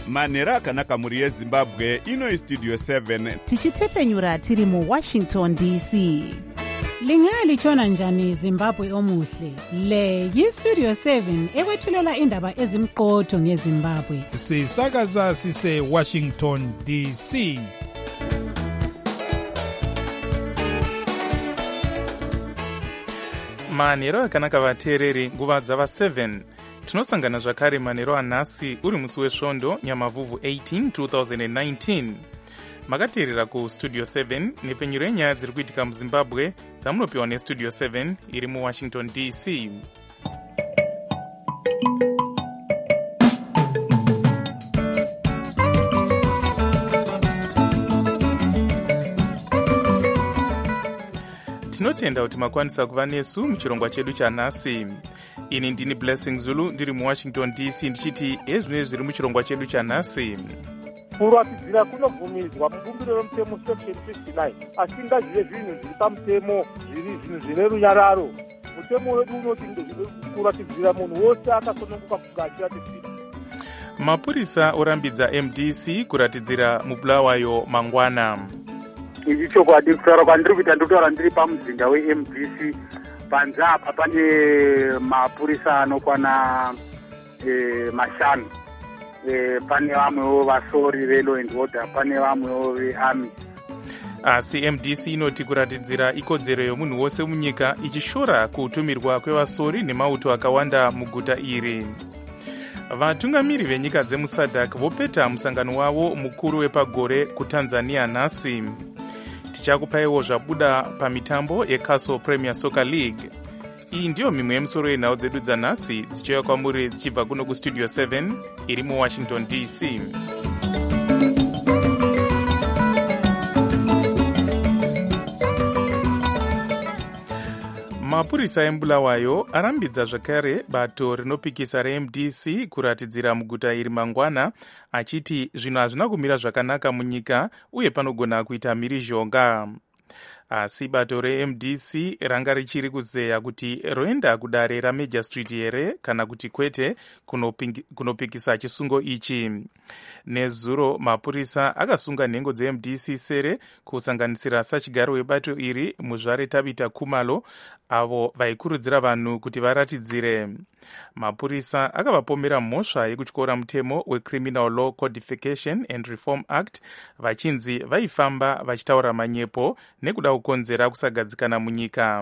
manhero akanaka mhuri yezimbabwe. Ino istudio 7 tichitefenyura tiri muwashington dc. Lingalitshona njani Zimbabwe omuhle? Le yistudio 7 ekwethulela indaba ezimqotho ngeZimbabwe. Sisakaza sise Washington DC. manhero akanaka vateereri, nguva dzava 7 tinosangana zvakare manhero anhasi uri musi wesvondo nyamavhuvhu 18 2019. makateerera kustudio 7 nepfenyuro yenyaya dziri kuitika muzimbabwe dzamunopiwa nestudio 7 iri muwashington dc. tinotenda kuti makwanisa kuva nesu muchirongwa chedu chanhasi. ini ndini Blessing Zulu ndiri muwashington dc ndichiti ezvinezvi zviri muchirongwa chedu chanhasi. kuratidzira kunobvumidzwa mubumbiro romutemo section 59 asi ngazvive zvinhu zviri pamutemo zvinhu zvine runyararo. mutemo wedu unoti kuratidzira munhu wose akasununguka kunge achiratidzira. mapurisa orambidza MDC kuratidzira mubulawayo mangwana. ichi chokwadi kutaura kwandiri kuita ndotaura ndiri pamuzinda weMDC. panze apa pane mapurisa anokwana mashanu. pane vamwewo vasori velaw and order, pane vamwewo vearmy. asi MDC inoti kuratidzira ikodzero yomunhu wose munyika, ichishora kutumirwa kwevasori nemauto akawanda muguta iri. vatungamiri venyika dzemusadhak vopeta musangano wavo mukuru wepagore kutanzania nhasi. tichakupaiwo zvabuda pamitambo yeCastle Premier Soccer League. iyi ndiyo mimwe yemusoro yenhau dzedu dzanhasi dzichiuya kwamuri dzichibva kuno kustudio 7 iri muwashington dc. mapurisa embulawayo arambidza zvakare bato rinopikisa reMDC kuratidzira muguta iri mangwana, achiti zvinhu hazvina kumira zvakanaka munyika uye panogona kuita mhirizhonga. asi bato reMDC ranga richiri kuzeya kuti roenda kudare raMajor Street here kana kuti kwete kunopikisa chisungo ichi. nezuro mapurisa akasunga nhengo dzeMDC sere kusanganisira sachigaro webato iri muzvare Tabita Khumalo, avo vaikurudzira vanhu kuti varatidzire. mapurisa akavapomera mhosva yekutyora mutemo weCriminal Law Codification and Reform Act vachinzi vaifamba vachitaura manyepo nekuda kukonzera kusagadzikana munyika.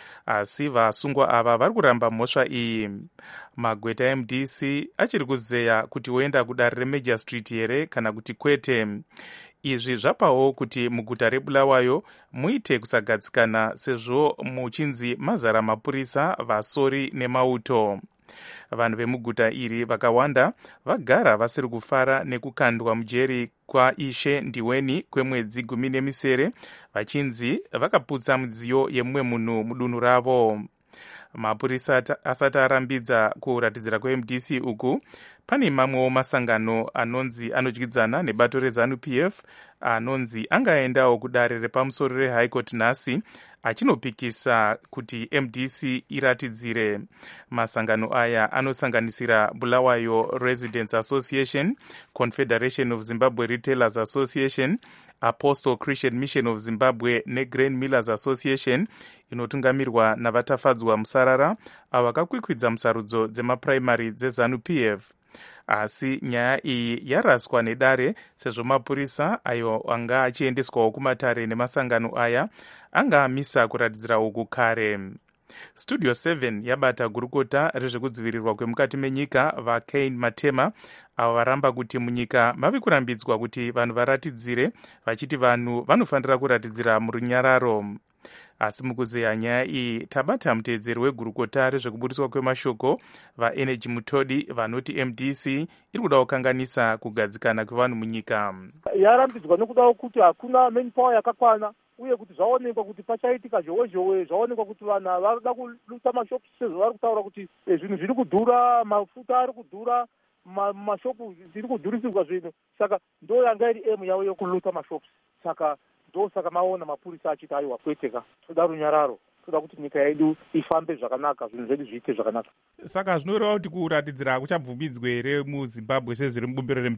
asi vasungwa ava vari kuramba mhosva iyi. magweta eMDC achiri kuzeya kuti oenda kudare reMajor Street here kana kuti kwete. izvi zvapawo kuti muguta rebulawayo muite kusagadzikana sezvo muchinzi mazara mapurisa, vasori nemauto. vanhu vemuguta iri vakawanda vagara vasiri kufara nekukandwa mujeri kwaishe ndiweni kwemwedzi 17 vachinzi vakaputsa midziyo yemumwe munhu mudunhu ravo. mapurisa asati arambidza kuratidzira kweMDC uku, pane mamwewo masangano anonzi anodyidzana nebato reZANU-PF anonzi angaendawo kudare repamusoro reHigh Court nhasi achinopikisa kuti MDC iratidzire. masangano aya anosanganisira Bulawayo Residents Association, Confederation of Zimbabwe Retailers Association, Apostle Christian Mission of Zimbabwe neGrain Millers Association inotungamirwa navatafadzwa musarara avo vakakwikwidza musarudzo dzemapuraimari dzeZANU-PF. asi nyaya iyi yaraswa nedare sezvo mapurisa ayo anga achiendeswawo kumatare nemasangano aya anga amisa kuratidzira uku kare. studio 7 yabata gurukota rezvekudzivirirwa kwemukati menyika vaCain Matema, avo varamba kuti munyika mave kurambidzwa kuti vanhu varatidzire, vachiti vanhu vanofanira kuratidzira murunyararo. asi mukuzeya nyaya iyi tabata muteedzeri wegurukota rezvekubudiswa kwemashoko vaEnergy Mutodi vanoti MDC iri kuda kukanganisa kugadzikana kwevanhu munyika. yarambidzwa nekuda kwekuti hakuna manpower yakakwana, uye kuti zvaonekwa kuti pachaitika zhowe zvaonekwa kuti vanhu varikuda kuluta mashopu sezvo vari kutaura kuti zvinhu zviri kudhura, mafuta ari kudhura, mashopu zviri kudhurisirwa zvinhu. saka ndo yanga iri emu yavo yokuluta mashopu. saka ndosaka maona mapurisa achiti aiwa kweteka, toda runyararo, toda kuti nyika yedu ifambe zvakanaka, zvinhu zvedu zviite zvakanaka. saka zvinoreva kuti kuratidzira kuchabvumidzwe here muZimbabwe sezviri mubumbiro remutemo?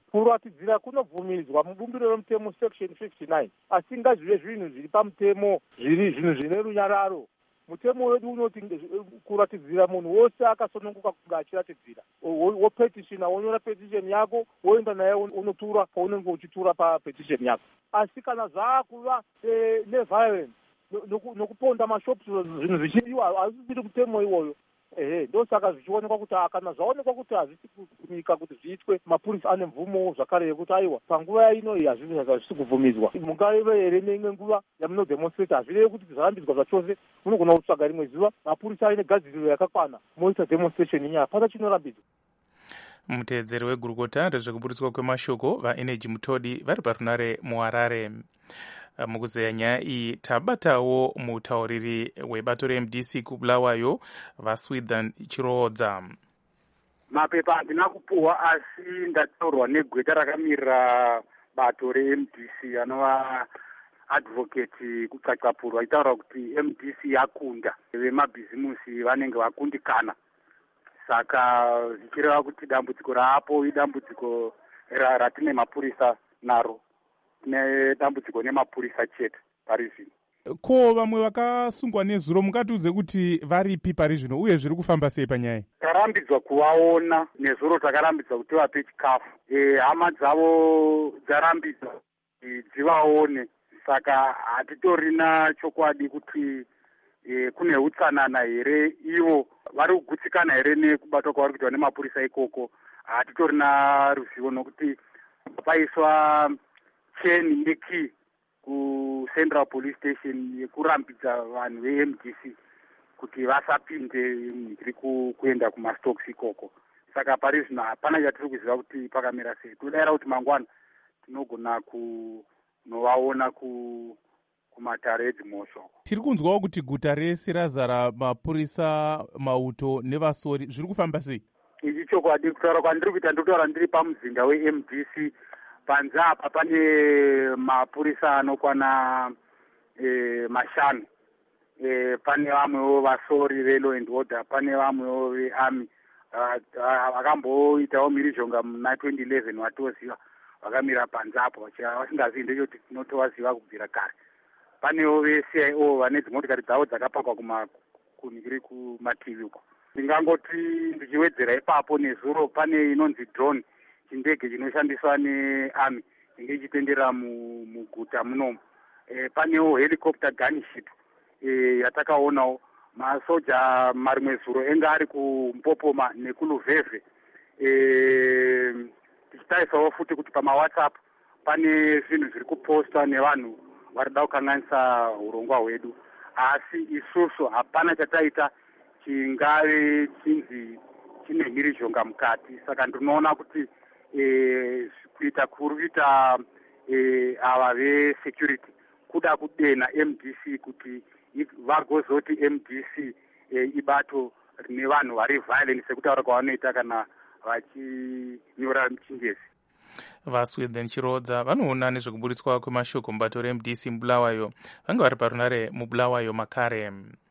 kuratidzira kunobvumidzwa mubumbiro remutemo section 59, asi ngazvive zvinhu zviri pamutemo, zviri zvinhu zvine runyararo. Mutemo wedu unoti kuratidzira munhu wose akasununguka kunge achiratidzira, wopetitiona, wonyora petisheni yako, woenda naye unotura paunenge uchitura papetisheni yako. Asi kana zvaakuva neviolence nokuponda mashopu, zvinhu zvichidiwa, hazvisiri mutemo iwoyo. Ndosaka zvichionekwa kuti kana zvaonekwa kuti hazvisi kunyika kuti zviitwe, mapurisa ane mvumo zvakare yekuti aiwa panguva ino iyi hazvisi kubvumidzwa. Mungaive here neimwe nguva yamunodemonstrate, hazvirevi kuti zvarambidzwa zvachose, munogona kutsvaga rimwe zuva mapurisa aine gadziriro yakakwana moita demonstration inyaya, hapana chinorambidzwa. Muteedzeri wegurukota rezvekuburitswa kwemashoko vaenergy Mutodi vari parunare muHarare. Mukuzeya nyaya iyi tabatawo mutauriri webato reMDC kuBulawayo vaSwithan Chirodza. Mapepa handina kupuhwa, asi ndataurwa negweta rakamirira bato reMDC anova advocate kutsvatsvapurwa, itaura kuti MDC yakunda, vemabhizimusi vanenge vakundikana. Saka zvichireva kuti dambudziko raapo idambudziko ratine mapurisa naro, nedambudziko nemapurisa chete pari zvino. Ko vamwe vakasungwa nezuro mungatiudze kuti varipi pari zvino uye zviri kufamba sei panyaya? Tarambidzwa kuvaona nezuro, takarambidzwa kuti vape chikafu. Hama dzavo dzarambidzwa dzivaone, saka hatitorina chokwadi kuti kune utsanana here, ivo vari kugutsikana here nekubatwa kwavari kuitwa nemapurisa ikoko. Hatitorina ruzivo nokuti paiswa cheni neki kuCentral Police Station yekurambidza vanhu veMDC kuti vasapinde mhiri kuenda kumastocks ikoko. Saka pari zvino hapana chatiri kuziva kuti pakamira sei. Todayira kuti mangwana tinogona kunovaona kumatare edzimhosva. Tiri kunzwawo kuti guta rese razara mapurisa, mauto nevasori, zviri kufamba sei? Ichi chokwadi, kutaura kwandiri kuita ndotaura ndiri pamuzinda weMDC. Panze apa pane mapurisa anokwana mashanu. Pane vamwewo vasori velaw and order, pane vamwewo vearmy vakamboitawo mhirizhonga muna 2011 watoziva, vakamira panze apo vasingazivi, ndechoti tinotovaziva kubvira kare. Panewo veCIO vane dzimotokari dzavo dzakapakwa kunhiri kumativi uko. Ndingangoti ndichiwedzera ipapo nezuro, pane inonzi drone, chindege chinoshandiswa nearmy inge ichitenderera muguta munomu. Panewo helicopter gunship yatakaonawo. Masoja marimwe zuro enga ari kuMpopoma nekuluvhevhe. Tichitarisawo futi kuti pamaWhatsApp pane zvinhu zviri kupostwa nevanhu varida kukanganisa urongwa hwedu, asi isusu hapana chataita chingave chinzi chine mhirizhonga mukati. Saka ndinoona kuti kuita kuita ava vesecurity kuda kudena MDC kuti vagozoti MDC ibato rine vanhu vari violent sekutaura kwavanoita kana vachinyora muchingezi. VaSwithan Chirodza vanoona nezvekuburitswa kwemashoko mubato reMDC muBulawayo vange vari parunare muBulawayo makare.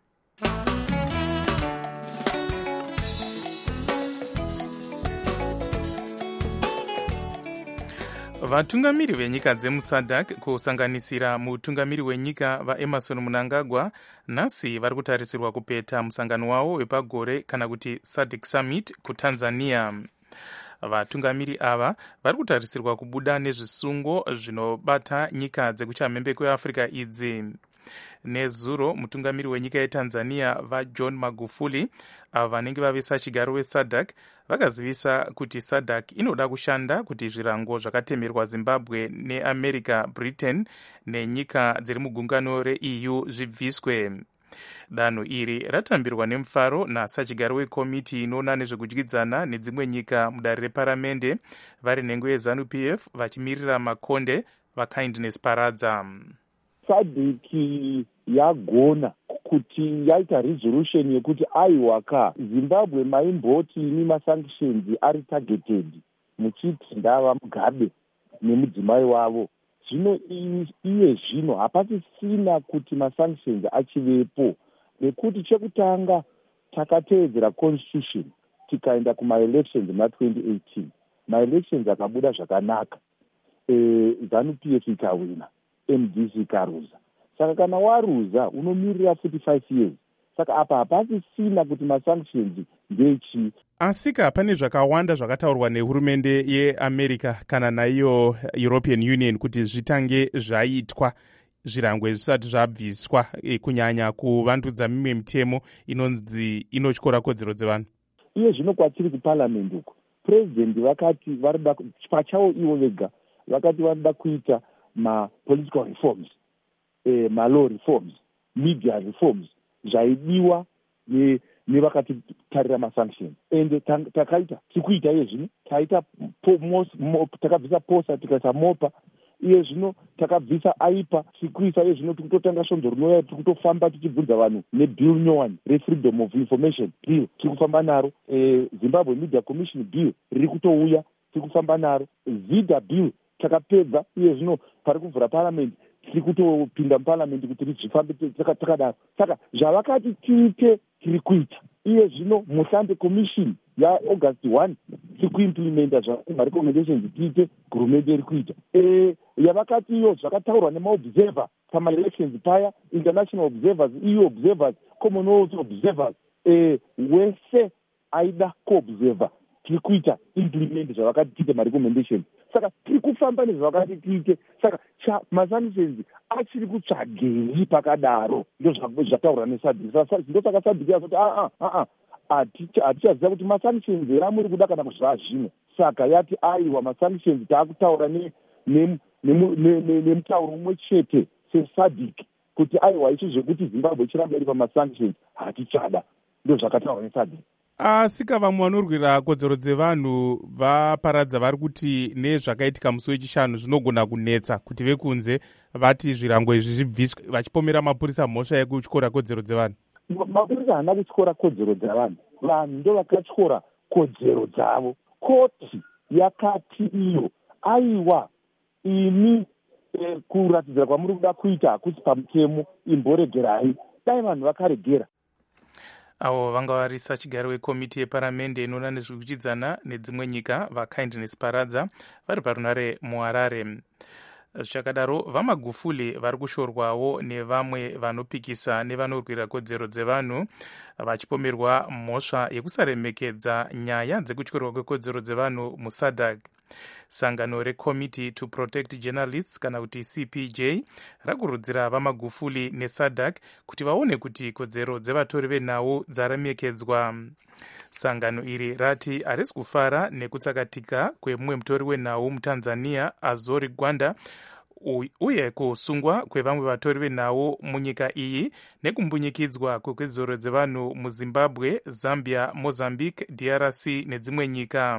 Vatungamiri venyika dzemuSADC kusanganisira mutungamiri wenyika vaEmerson Mnangagwa nhasi vari kutarisirwa kupeta musangano wavo wepagore kana kuti SADC Summit kuTanzania. Vatungamiri ava vari kutarisirwa kubuda nezvisungo zvinobata nyika dzekuchamhembe kweAfrica idzi. Nezuro mutungamiri wenyika yeTanzania vaJohn Magufuli ava vanenge vavesa chigaro weSADC vakazivisa kuti SADC inoda kushanda kuti zvirango zvakatemerwa Zimbabwe neAmerica, Britain nenyika dziri mugungano reEU zvibviswe. Danho iri ratambirwa nemufaro nasachigaro wekomiti inoona nezvekudyidzana nedzimwe nyika mudare reparamende vari nhengo yeZANU-PF vachimirira makonde vaKindness Paradza. SADC yagona kuti yaita resolution yekuti aiwaka Zimbabwe maimboti ini masanctions ari targeted muchiti ndava Mugabe nemudzimai wavo. Zvino iye zvino hapasisina kuti masanctions achivepo, nekuti chekutanga takateedzera constitution tikaenda kumaelections muna 2018. maelections akabuda zvakanaka, ZANU-PF ikawina, MDC ikaruza. Saka kana waruza unomirira 45 years. Saka apa hapasisina kuti masanctions ndechi. Asika pane zvakawanda zvakataurwa nehurumende yeAmerica kana naiyo European Union kuti zvitange zvaitwa zvirangwe zvisati zvabviswa, kunyanya kuvandudza mimwe mitemo inonzi inotyora kodzero dzevanhu. Iye zvino kwatiri kuparliament uko, president vakati varida pachavo ivo vega vakati varida kuita ma-political reforms, ma-law reforms, media reforms, zvaidiwa nevakatitarira masanctions. Ende takaita tikuita iye zvino taita takabvisa posa tikaisa mopa, iye zvino takabvisa aipa tikuisa iye zvino tikutotanga svondo rinouya tikutofamba tichibvunza vanhu nebill nyowani refreedom of information bill tikufamba naro, Zimbabwe Media Commission bill riri kutouya tikufamba naro, ZIDA bill takapedza, iye zvino pari kuvhura parliament tiri kutopinda muparliament kuti rizvifambe takadaro. Saka zvavakati tiite tiri kuita. Iye zvino Muhlambe commission yaAugust 1 tiri kuimplementa zvarekommendations tiite hurumende iri kuita. Yavakati iyo zvakataurwa nemaobserver pamaelections paya, international observers, EU observers, Commonwealth observers, wese aida kuobserver tiri kuita implement zvavakati tiite marekommendations. Saka tiri kufamba nezvavakati tiite. Saka masanctions achiri kutsvagei pakadaro, ndozvataurwa neSADC. Ndosaka SADC yazoti hatichaziva kuti masanctions here amuri kuda kana zvazvino. Saka yati aiwa masanctions taakutaura nemutauro umwe chete seSADC kuti aiwa ichi zvekuti Zimbabwe ichiramba iri pamasanctions hatichada. Ndozvakataurwa neSADC. Asika vamwe vanorwira kodzero dzevanhu vaparadza vari kuti nezvakaitika musi wechishanu zvinogona kunetsa kuti vekunze vati zvirango izvi zvibviswe, vachipomera mapurisa mhosva yekutyora kodzero dzevanhu. Mapurisa haana kutyora kodzero dzevanhu, vanhu ndo vakatyora kodzero dzavo. Koti yakati iyo aiwa imi kuratidzira kwamuri kuda kuita hakusi pamutemo, imboregerai. Dai vanhu vakaregera. Avo vanga vari sachigari wekomiti yeparamende inoona nezvekuchidzana nedzimwe nyika vaKindness Paradza vari parunare muHarare. Zvichakadaro, vaMagufuli vari kushorwawo nevamwe vanopikisa nevanorwira kodzero dzevanhu vachipomerwa mhosva yekusaremekedza nyaya dzekutyorwa kwekodzero dzevanhu muSADC. Sangano reCommittee to Protect Journalists kana kuti CPJ rakurudzira vaMagufuli neSADC kuti vaone kuti kodzero dzevatori venhau dzaremekedzwa. Sangano iri rati harisi kufara nekutsakatika kwemumwe mutori wenhau muTanzania Azori Gwanda uye kusungwa kwevamwe vatori venhau munyika iyi nekumbunyikidzwa kwekodzero dzevanhu muZimbabwe, Zambia, Mozambique, DRC nedzimwe nyika.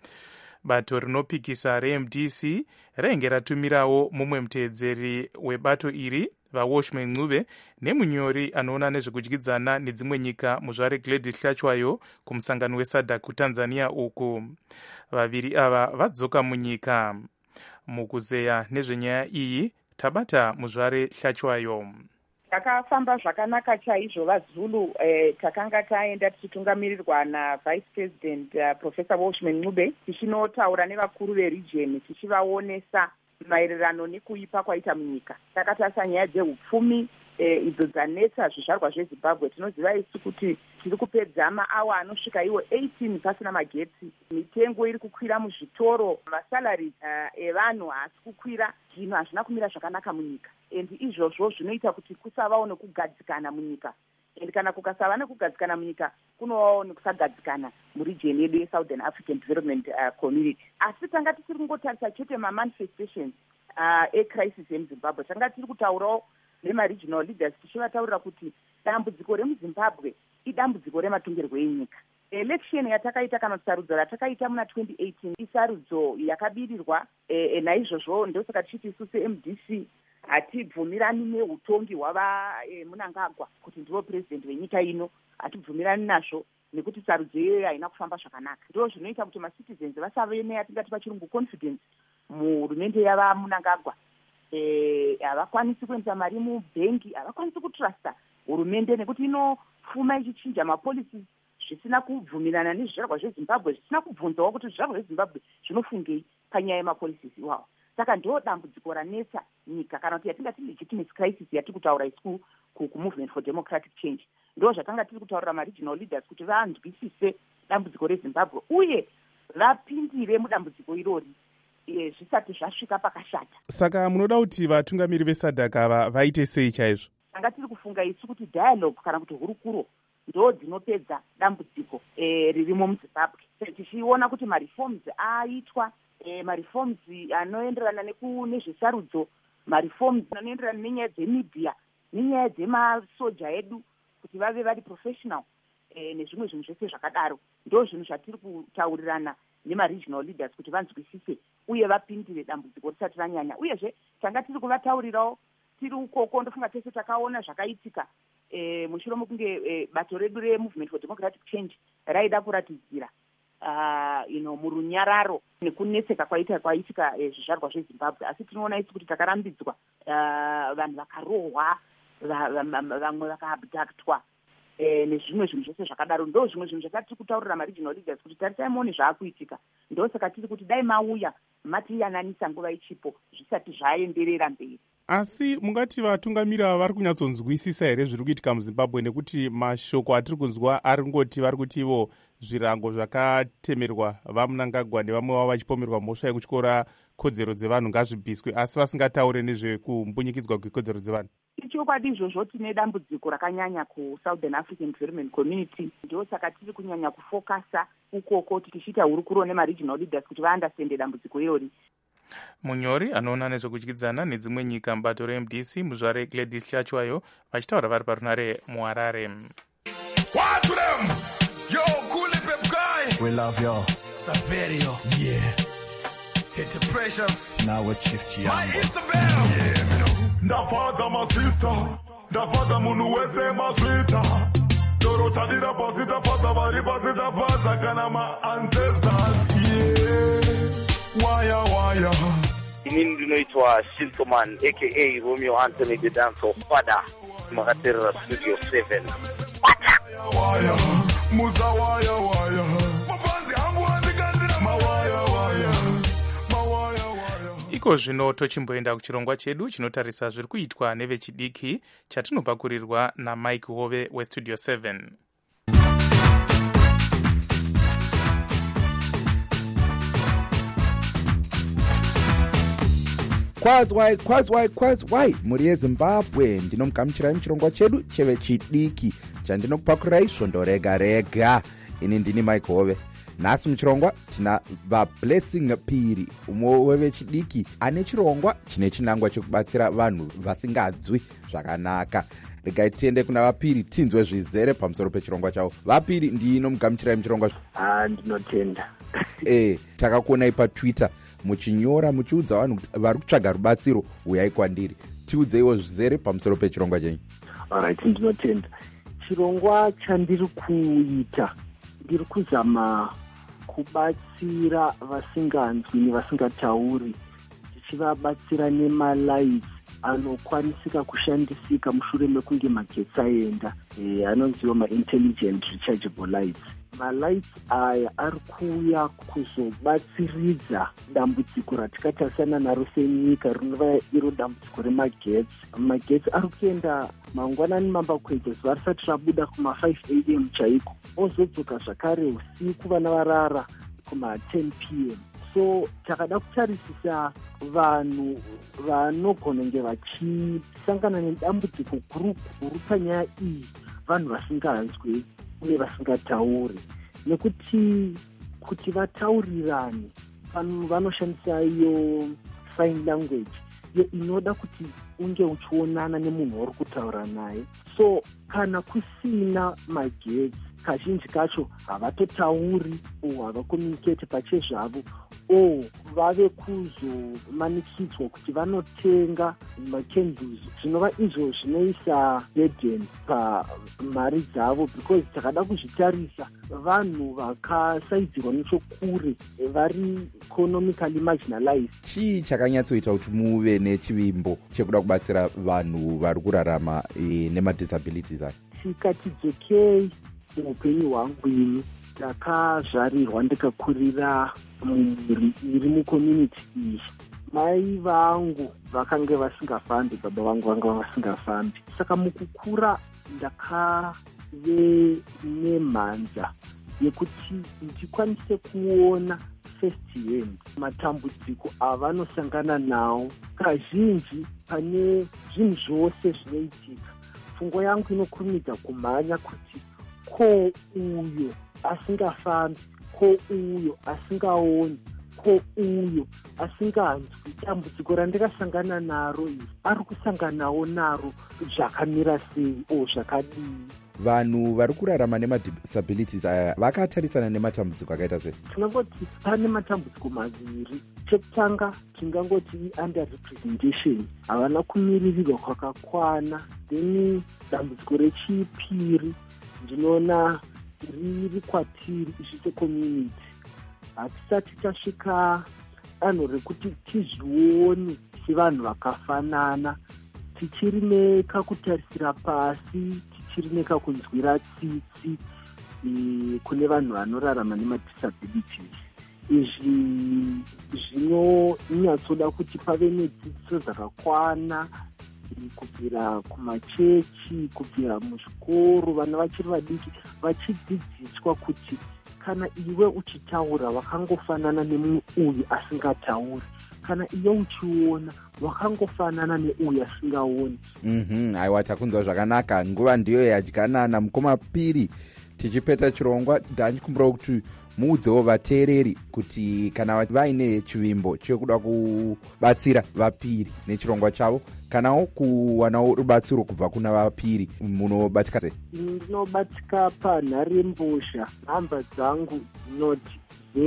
Bato rinopikisa reMDC rainge ratumirawo mumwe muteedzeri webato iri vaWashman Ncube nemunyori anoona nezvekudyidzana nedzimwe nyika muzvare Gladys Hlachwayo kumusangano weSADC kuTanzania uku. Vaviri ava vadzoka munyika. Mukuzeya nezvenyaya iyi tabata muzvare Hlachwayo. Takafamba zvakanaka chaizvo vaZulu. Takanga taenda tichitungamirirwa naVice President Professor Washman Ncube tichinotaura nevakuru veregion tichivaonesa maererano nekuipa kwaita munyika. Takatarisa nyaya dzehupfumi idzo dzanetsa zvizvarwa zveZimbabwe. Tinoziva isu kuti tiri kupedza maawa anosvika iwo 18 pasina magetsi, mitengo iri kukwira muzvitoro, masalari evanhu haasi kukwira. Zvinhu hazvina kumira zvakanaka munyika, endi izvozvo zvinoita kuti kusavawo nekugadzikana munyika. Endi kana kukasava nekugadzikana munyika kunovawo nekusagadzikana muregion yedu yeSouthern African Development Community. Asi tanga tisiri kungotarisa chete mamanifestations ecrisis yemuZimbabwe, tanga tiri kutaurawo nemaregional leaders tichivataurira kuti dambudziko remuZimbabwe idambudziko rematongerwo enyika. Election yatakaita kana sarudzo ratakaita muna 2018 isarudzo yakabirirwa, naizvozvo ndosaka tichiti isu seMDC hatibvumirani neutongi hwava Mnangagwa kuti ndivo president wenyika ino. Hatibvumirani nazvo nekuti sarudzo iyoyo haina kufamba zvakanaka. Ndo zvinoita kuti macitizens vasave neyatingati pachirungu confidence muhurumende yava Mnangagwa. Havakwanisi kuendesa mari mubhengi, havakwanisi kutrusta hurumende nekuti inofuma ichichinja mapolicies zvisina kubvumirana nezvizvarwa zvezimbabwe, zvisina kubvunzawo kuti zvizvarwa zvezimbabwe zvinofungei panyaya yemapolicies iwawo. Saka ndo dambudziko ranetsa nyika, kana kuti yatingati legitimacy crisis yatiri kutaura isi kumovement for democratic change. Ndo zvatanga tiri kutaurira maregional leaders kuti vanzwisise dambudziko rezimbabwe uye vapindire mudambudziko irori zvisati zvasvika pakashata. Saka munoda kuti vatungamiri vesadhaka ava vaite sei chaizvo? Tanga tiri kufunga isu kuti dialogue kana kuti hurukuro ndo dzinopedza dambudziko ririmo muzimbabwe. Tichiona kuti mareforms aitwa, mareforms anoenderana nezvesarudzo, mareforms anoenderana nenyaya dzemedia, nenyaya dzemasoja edu kuti vave vari professional, nezvimwe zvinhu zvese zvakadaro. Ndo zvinhu zvatiri kutaurirana nemaregional leaders kuti vanzwisise uye vapindire dambudziko risati ranyanya. Uyezve tanga tiri kuvataurirawo tiri ukoko, ndofunga tese takaona zvakaitika mushure mekunge bato redu removement for democratic change raida kuratidzira murunyararo nekuneseka kwaitika zvizvarwa zvezimbabwe. Asi tinoona isi kuti takarambidzwa, vanhu vakarohwa, vamwe vakaabductwa nezvimwe zvinhu zvese zvakadaro. Ndo zvimwe zvinhu zvakati tiri kutaurira maregional leaders kuti tarisai muone zvaakuitika. Ndo saka tiri kuti dai mauya matiyananisa nguva ichipo zvisati zvaenderera mberi. Asi mungati vatungamiri ava vari kunyatsonzwisisa here zviri kuitika muzimbabwe? Nekuti mashoko atiri kunzwa ari ngoti vari kuti ivo zvirango zvakatemerwa vaMnangagwa nevamwe vavo vachipomerwa mhosva yekutyora kodzero dzevanhu ngazvibviswe, asi vasingataure nezvekumbunyikidzwa kwekodzero dzevanhu. Ichokwadi izvozvo tine dambudziko rakanyanya kuSouthern African Development Community. Ndo saka tiri kunyanya kufokasa ukoko tichiita hurukuro nemaregional leaders kuti vaandastende dambudziko irori. Munyori anoona nezvekudyidzana nedzimwe nyika mubato reMDC muzvare Gladys Hlachwayo vachitaura vari parunare muHarare. We love y'all. Saverio. Yeah. Tete Precious. Now with Chief Giango. My Isabel. Yeah, me know. Ndafaza my sister. Ndafaza munu wese maswita. Dorota dira pasita faza bari pasita faza kana my ancestors. Yeah. Waya. Mimi ndinoitwa Shintoman aka Romeo Anthony the Dancer Father. Makatera Studio 7. Waya. Muza waya. Iko zvino tochimboenda kuchirongwa chedu chinotarisa zviri kuitwa nevechidiki chatinopakurirwa naMike Hove weStudio 7. Kwazwai muri yeZimbabwe, ndinomugamuchirai muchirongwa chedu chevechidiki chandinokupakurirai svondo rega. Ini ndini Mike Hove. Nhasi muchirongwa tina vaBlessing Piri, umwe wevechidiki ane chirongwa chine chinangwa chekubatsira vanhu vasingadzwi zvakanaka. Regai tiende kuna vaPiri tinzwe zvizere pamusoro pechirongwa chavo. VaPiri, ndinomugamuchirai muchirongwa. Ndinotenda. Takakuonai paTwitter muchinyora muchiudza vanhu kuti vari kutsvaga rubatsiro, uyai kwandiri. Tiudzeiwo zvizere pamusoro pechirongwa chenyu. Alright, ndinotenda. Chirongwa chandiri kuita, ndiri kuzama kubatsira vasinganzwi nevasingatauri, tichivabatsira nemalights anokwanisika kushandisika mushure mekunge magetsi aenda, anonziwa ma-intelligent rechargeable lights. Malights aya ari kuuya kuzobatsiridza dambudziko ratikatarisana naro senyika rinova iro dambudziko remagetsi. Magetsi ari kuenda mangwanani mambakwedza zuva risati rabuda kuma5 am chaiko, ozodzoka zvakare usiku vana varara kuma10 pm. So takada kutarisisa vanhu vanogona kunge vachisangana nedambudziko guru panyaya iyi, vanhu vasinganzwi uye vasingatauri, nekuti kuti vataurirane vanhu vanoshandisa iyo sign language inoda kuti unge uchionana nemunhu uri kutaura naye. So kana kusina magetsi, kazhinji kacho havatotauri o havakomunicate pachezvavo, o vave kuzomanikidzwa kuti vanotenga macandles, zvinova izvo zvinoisa burden pamari dzavo, because takada kuzvitarisa vanhu vakasaidzirwa nechokure vari economically marginalized. Chii chakanyatsoita kuti muve nechivimbo chekuda kubatsira vanhu vari kurarama nemadisabilities aya? Tikati dzokei muupenyu hwangu ini ndakazvarirwa ndikakurira mumhuri iri mucommunity iyi. Mai vangu vakanga vasingafambi, baba vangu vanga vasingafambi. Saka mukukura ndakave nemhanza yekuti ndikwanise kuona first hand matambudziko avanosangana nawo. Kazhinji pane zvinhu zvose zvinoitika, pfungwa yangu inokurumidza kumhanya kuti ko uyo asingafambi, ko uyo asingaoni, ko uyo asinganzwi, dambudziko randikasangana naro iri ari kusanganawo naro zvakamira sei o zvakadii. Vanhu vari kurarama nemadisabilities aya vakatarisana nematambudziko akaita sei? Tinangoti pane matambudziko maviri. Chekutanga tingangoti under representation, havana kumiririrwa kwakakwana. Then dambudziko rechipiri ndinoona riri kwatiri isu secommunity, hatisati tasvika danho rekuti tizvione sevanhu vakafanana, tichiri nekakutarisira pasi, tichiri nekakunzwira tsitsi kune vanhu vanorarama nemadisabilities. Izvi zvinonyatsoda kuti pave nedzidziso dzakakwana kubvira kumachechi, kubvira muzvikoro, vana vachiri vadiki vachidzidziswa kuti kana iwe uchitaura wakangofanana nemumwe uyu asingatauri, kana iwe uchiona wakangofanana neuyu asingaoni. Aiwa, takunzwa zvakanaka. Nguva ndiyo yadyanana. Mukoma Piri, tichipeta chirongwa ndanchikumbira kuti muudzewo vateereri kuti kana vaine chivimbo chekuda kubatsira vapiri nechirongwa chavo, kanawo kuwanawo rubatsiro kubva kuna vapiri, munobatika sei? Ndinobatika panharembozha. Nhamba dzangu dzinoti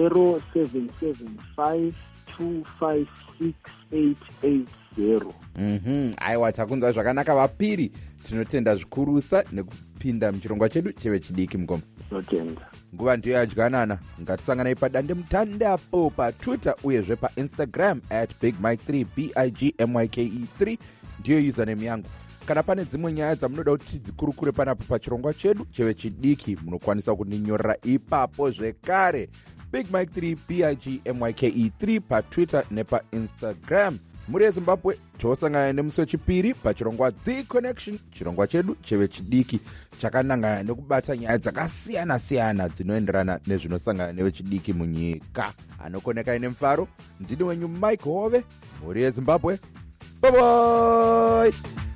0775256880. Aiwa, takunzwa zvakanaka vapiri. Tinotenda zvikurusa nekupinda muchirongwa chedu cheve chidiki. Mugoma, tinotenda. Nguva ndiyo yadyanana. Ngatisanganai padande mutandapo paTwitter uyezve paInstagram @BigMike3, BIGMYKE3 ndiyo username yangu. Kana pane dzimwe nyaya dzamunoda kuti tidzikurukure panapo pachirongwa chedu cheve chidiki, munokwanisa kundinyorera ipapo zvekare. BigMike3, BIGMYKE3 paTwitter nepaInstagram. Muri yeZimbabwe tosangana nemusi wechipiri pachirongwa The Connection, chirongwa chedu cheve chidiki chakanangana nekubata nyaya dzakasiyana-siyana dzinoenderana nezvinosangana nevechidiki munyika. Anokonekai nemufaro, ndini wenyu Mike Hove, muri yeZimbabwe. Bye bye.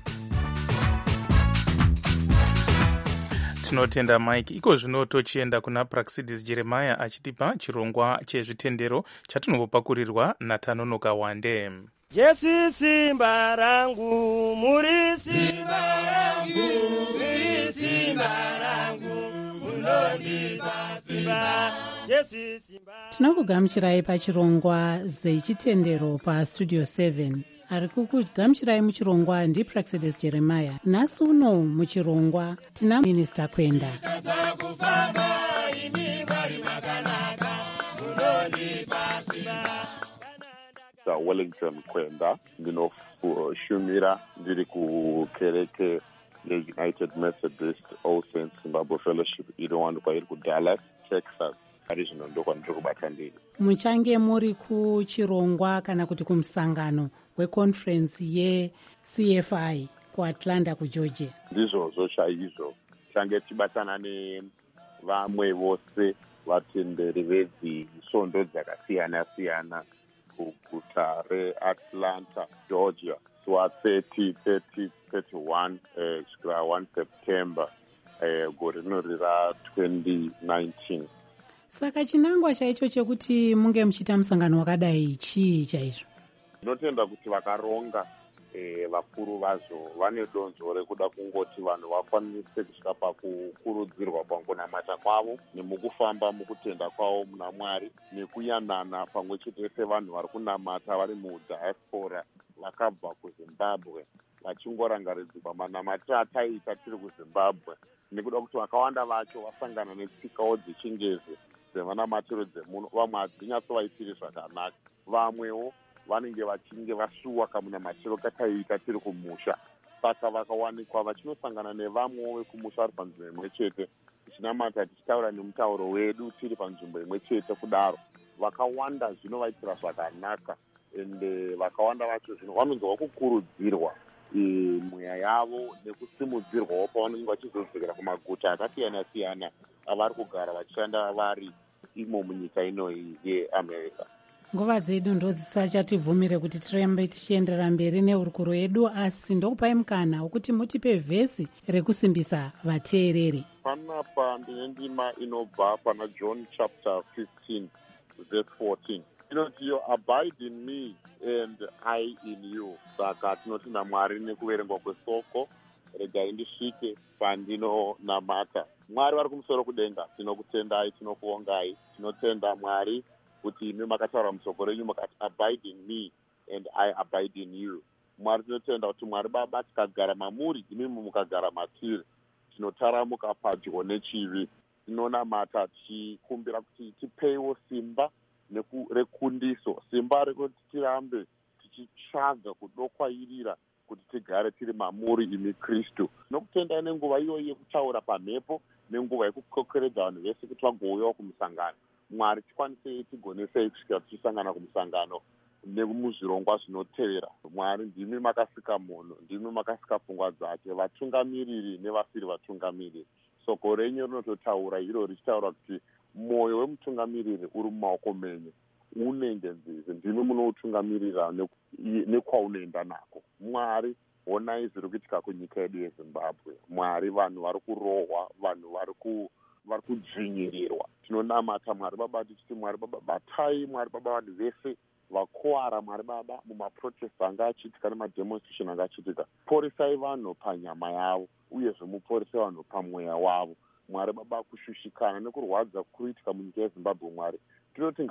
Tinotenda Mike. Iko zvino tochienda kuna Praxidis Jeremiah achitipa chirongwa chezvitendero chatinombopakurirwa naTanonoka Wande. Jesu simba rangu, muri simba rangu, muri simba rangu, munondipa simba. Jesu simba. Tinokugamuchirai pachirongwa zechitendero paStudio 7. Ari kukugamuchirai muchirongwa ndiPraxidis Jeremiah. Nhasi uno muchirongwa tina Minister Kwenda. Wellington Kwenda, ndinoshumira ndiri kukereke yeUnited Methodist All Saints Zimbabwe Fellowship inowanikwa iri kuDallas, Texas. Ari zvino ndokwa ndiri kubata ndiri. Muchange muri kuchirongwa kana kuti kumusangano weconference yeCFI kuAtlanta kuGeorgia? Ndizvozvo chaizvo. Change tibatana nevamwe vose vatenderi vezisvondo dzakasiyana-siyana kuguta reAtlanta, Georgia, suwa 31 kusvikira 1 September gore rino rira 2019. Saka chinangwa chaicho chekuti munge muchiita musangano wakadai chii chaizvo? Ndinotenda kuti vakaronga vakuru vazvo vane donzvo rekuda kungoti vanhu vakwanise kusvika pakukurudzirwa pangunamata kwavo nemukufamba mukutenda kwavo muna Mwari, nekuyanana pamwe chete sevanhu vari kunamata vari mudiaspora vakabva kuZimbabwe vachingorangaridzwa manamatiro ataita tiri kuZimbabwe, nekuda kuti vakawanda vacho vasangana netsikawo dzechingezi dzevanamatiro dzemuno. Vamwe hadzinyatsovaitiri zvakanaka, vamwewo vanenge vachinge vasuwa kamunamatiro kataiita tiri kumusha. Saka vakawanikwa vachinosangana nevamwewo vekumusha vari panzvimbo imwe chete, tichinamata tichitaura nemutauro wedu tiri panzvimbo imwe chete kudaro. Vakawanda zvinovaitira zvakanaka ende vakawanda vacho zvino vanonzwa kukurudzirwa mweya yavo nekusimudzirwawo pavanenge vachizodzokera kumaguta akasiyana siyana avari kugara vachishanda vari imo munyika inoyi yeamerica. Nguva dzedu ndodzisachativhumire kuti tirambe tichiendera mberi neurukuro yedu, asi ndokupai mukana wokuti mutipe vhesi rekusimbisa vateereri. Panapa ndine ndima inobva pana John chapter 15 verse 14. Inoti yo abide in me and I in you. Saka tinotenda Mwari nekuverengwa kwesoko. Regai ndisvike pandinonamata. Mwari vari kumusoro kudenga, tinokutendai, tinokuongai, tinotenda Mwari kuti imi makataura musoko renyu makati abide in me and I abide in you. Mwari tinotenda kuti Mwari Baba tikagara mamuri, imi mukagara matiri, tinotaramuka padyo nechivi. Tinonamata tichikumbira kuti tipeiwo simba rekundiso, simba rekuti tirambe tichitsvaga kudokwairira kuti tigare tiri mamuri imi Kristu. Nokutendai nenguva iyoyi yekutaura pamhepo nenguva yekukokeredza vanhu vese kuti vagouyawo kumusangano. Mwari tikwanisei tigonesei kusvika tichisangana kumusangano nemuzvirongwa zvinotevera. Mwari ndimi makasika munhu, ndimi makasika pfungwa dzake, vatungamiriri nevasiri vatungamiriri. Soko renyu rinototaura iro richitaura kuti mwoyo wemutungamiriri uri mumaoko menyu, unenge nzizi, ndimi munoutungamirira nekwaunoenda nako. Mwari, onai zviri kuitika kunyika yedu yeZimbabwe. Mwari, vanhu vari kurohwa, vanhu vari kudzvinyirirwa. Tinonamata Mwari Baba tichiti Mwari Baba batai, Mwari Baba vanhu vese vakuwara, Mwari Baba mumaprotest anga achiitika nemademonstration anga achiitika. Poresai vanhu panyama yavo uyezve muporesai vanhu pamweya wavo. Mwari Baba kushushikana nekurwadza kuitika munyika yeZimbabwe, Mwari tinoti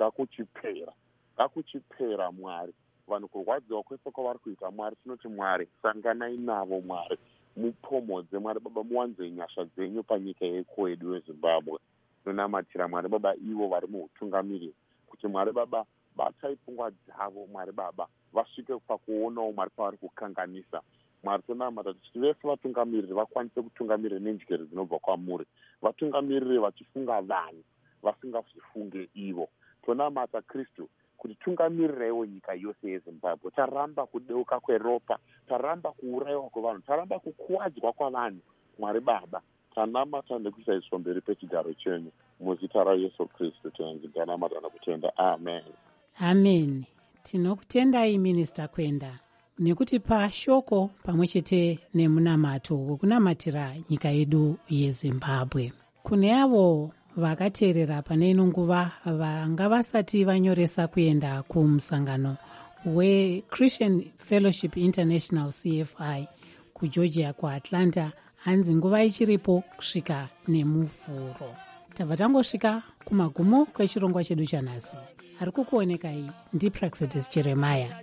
ngakuchipera Mwari. Vanhu kurwadziwa kwese kwavari kuita, Mwari tinoti Mwari sanganai navo, Mwari mupomodze, Mwari Baba muwanze nyasha dzenyu panyika yedu yeZimbabwe. Tonamatira Mwari Baba ivo vari muutungamiriri kuti Mwari Baba batai pfungwa dzavo, Mwari Baba vasvike pakuonawo Mwari pavari kukanganisa. Mwari tonamata tichiti vese vatungamiriri vakwanise kutungamirira nenjere dzinobva kwamuri, vatungamirire vachifunga vanhu vasingafunge ivo. Tonamata Kristu kuti tungamirirawo nyika yose yeZimbabwe. Taramba kudeuka kweropa, taramba kuurayiwa kwevanhu, taramba kukuwadzwa kwavanhu. Mwari Baba tanamata nekusaiswa mberi pechigaro chenyu, muzita raYesu Kristu tanamata nekutenda. Amen. Amen. Tinokutendai Minista Kwenda nekuti pashoko pamwe chete nemunamato wekunamatira nyika yedu yeZimbabwe. Kune avo vakateerera pane ino nguva vanga vasati vanyoresa kuenda kumusangano weChristian Fellowship International CFI kuGeorgia kuAtlanta, hanzi nguva ichiripo kusvika nemuvhuro. Tabva tangosvika kumagumo kwechirongwa chedu chanhasi. Ari kukuonekai ndiPraxidis Jeremiah.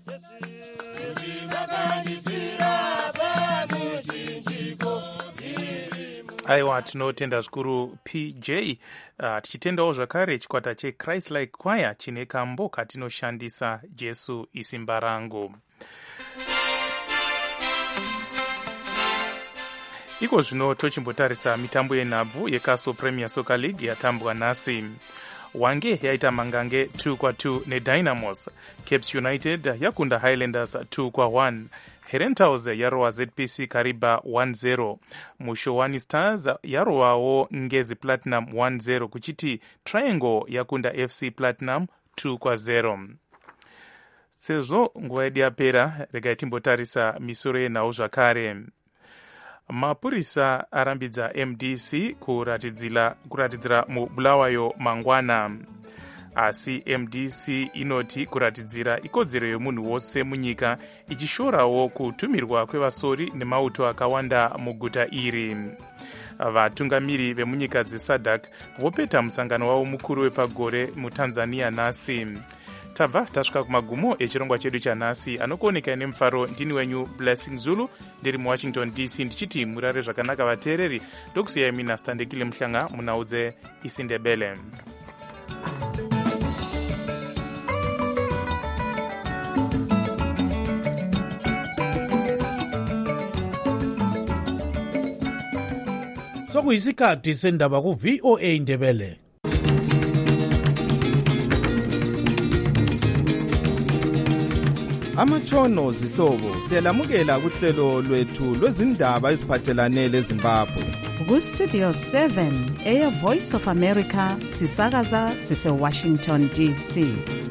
Aiwa, tinotenda zvikuru PJ. Tichitendawo zvakare chikwata cheChrist Like Choir chine kambo katinoshandisa Jesu isimba rangu. Iko zvino tochimbotarisa mitambo yenhabvu yeCastle Premier Soccer League yatambwa nhasi. Wange yaita mangange 2-2 neDynamos. Caps United yakunda Highlanders 2-1. Herentals yarowa ZPC Kariba 1-0. Mushowani Stars yarowawo Ngezi Platinum 1-0 kuchiti Triangle yakunda FC Platinum 2-0. Sezvo nguva yedu yapera, regai timbotarisa misoro yenhau zvakare. Mapurisa arambidza MDC kuratidzira muBulawayo mangwana. Asi MDC inoti kuratidzira ikodzero yemunhu wose munyika, ichishorawo kutumirwa kwevasori nemauto akawanda muguta iri. Vatungamiri vemunyika dzeSADC vopeta musangano wavo mukuru wepagore muTanzania nhasi. Tabva tasvika kumagumo echirongwa chedu chanhasi. Anokuoneka nemufaro ndini wenyu Blessing Zulu, ndiri muWashington DC, ndichiti murare zvakanaka vateereri, ndokusiyai mina Standekile Mhlanga munaudze isindebele. sokuyisikhathi sendaba ku-VOA Indebele. Amatshono zihlobo siyalamukela kuhlelo lwethu lwezindaba eziphathelane leZimbabwe. Ku-Studio 7 Air Voice of America sisakaza sise-Washington DC.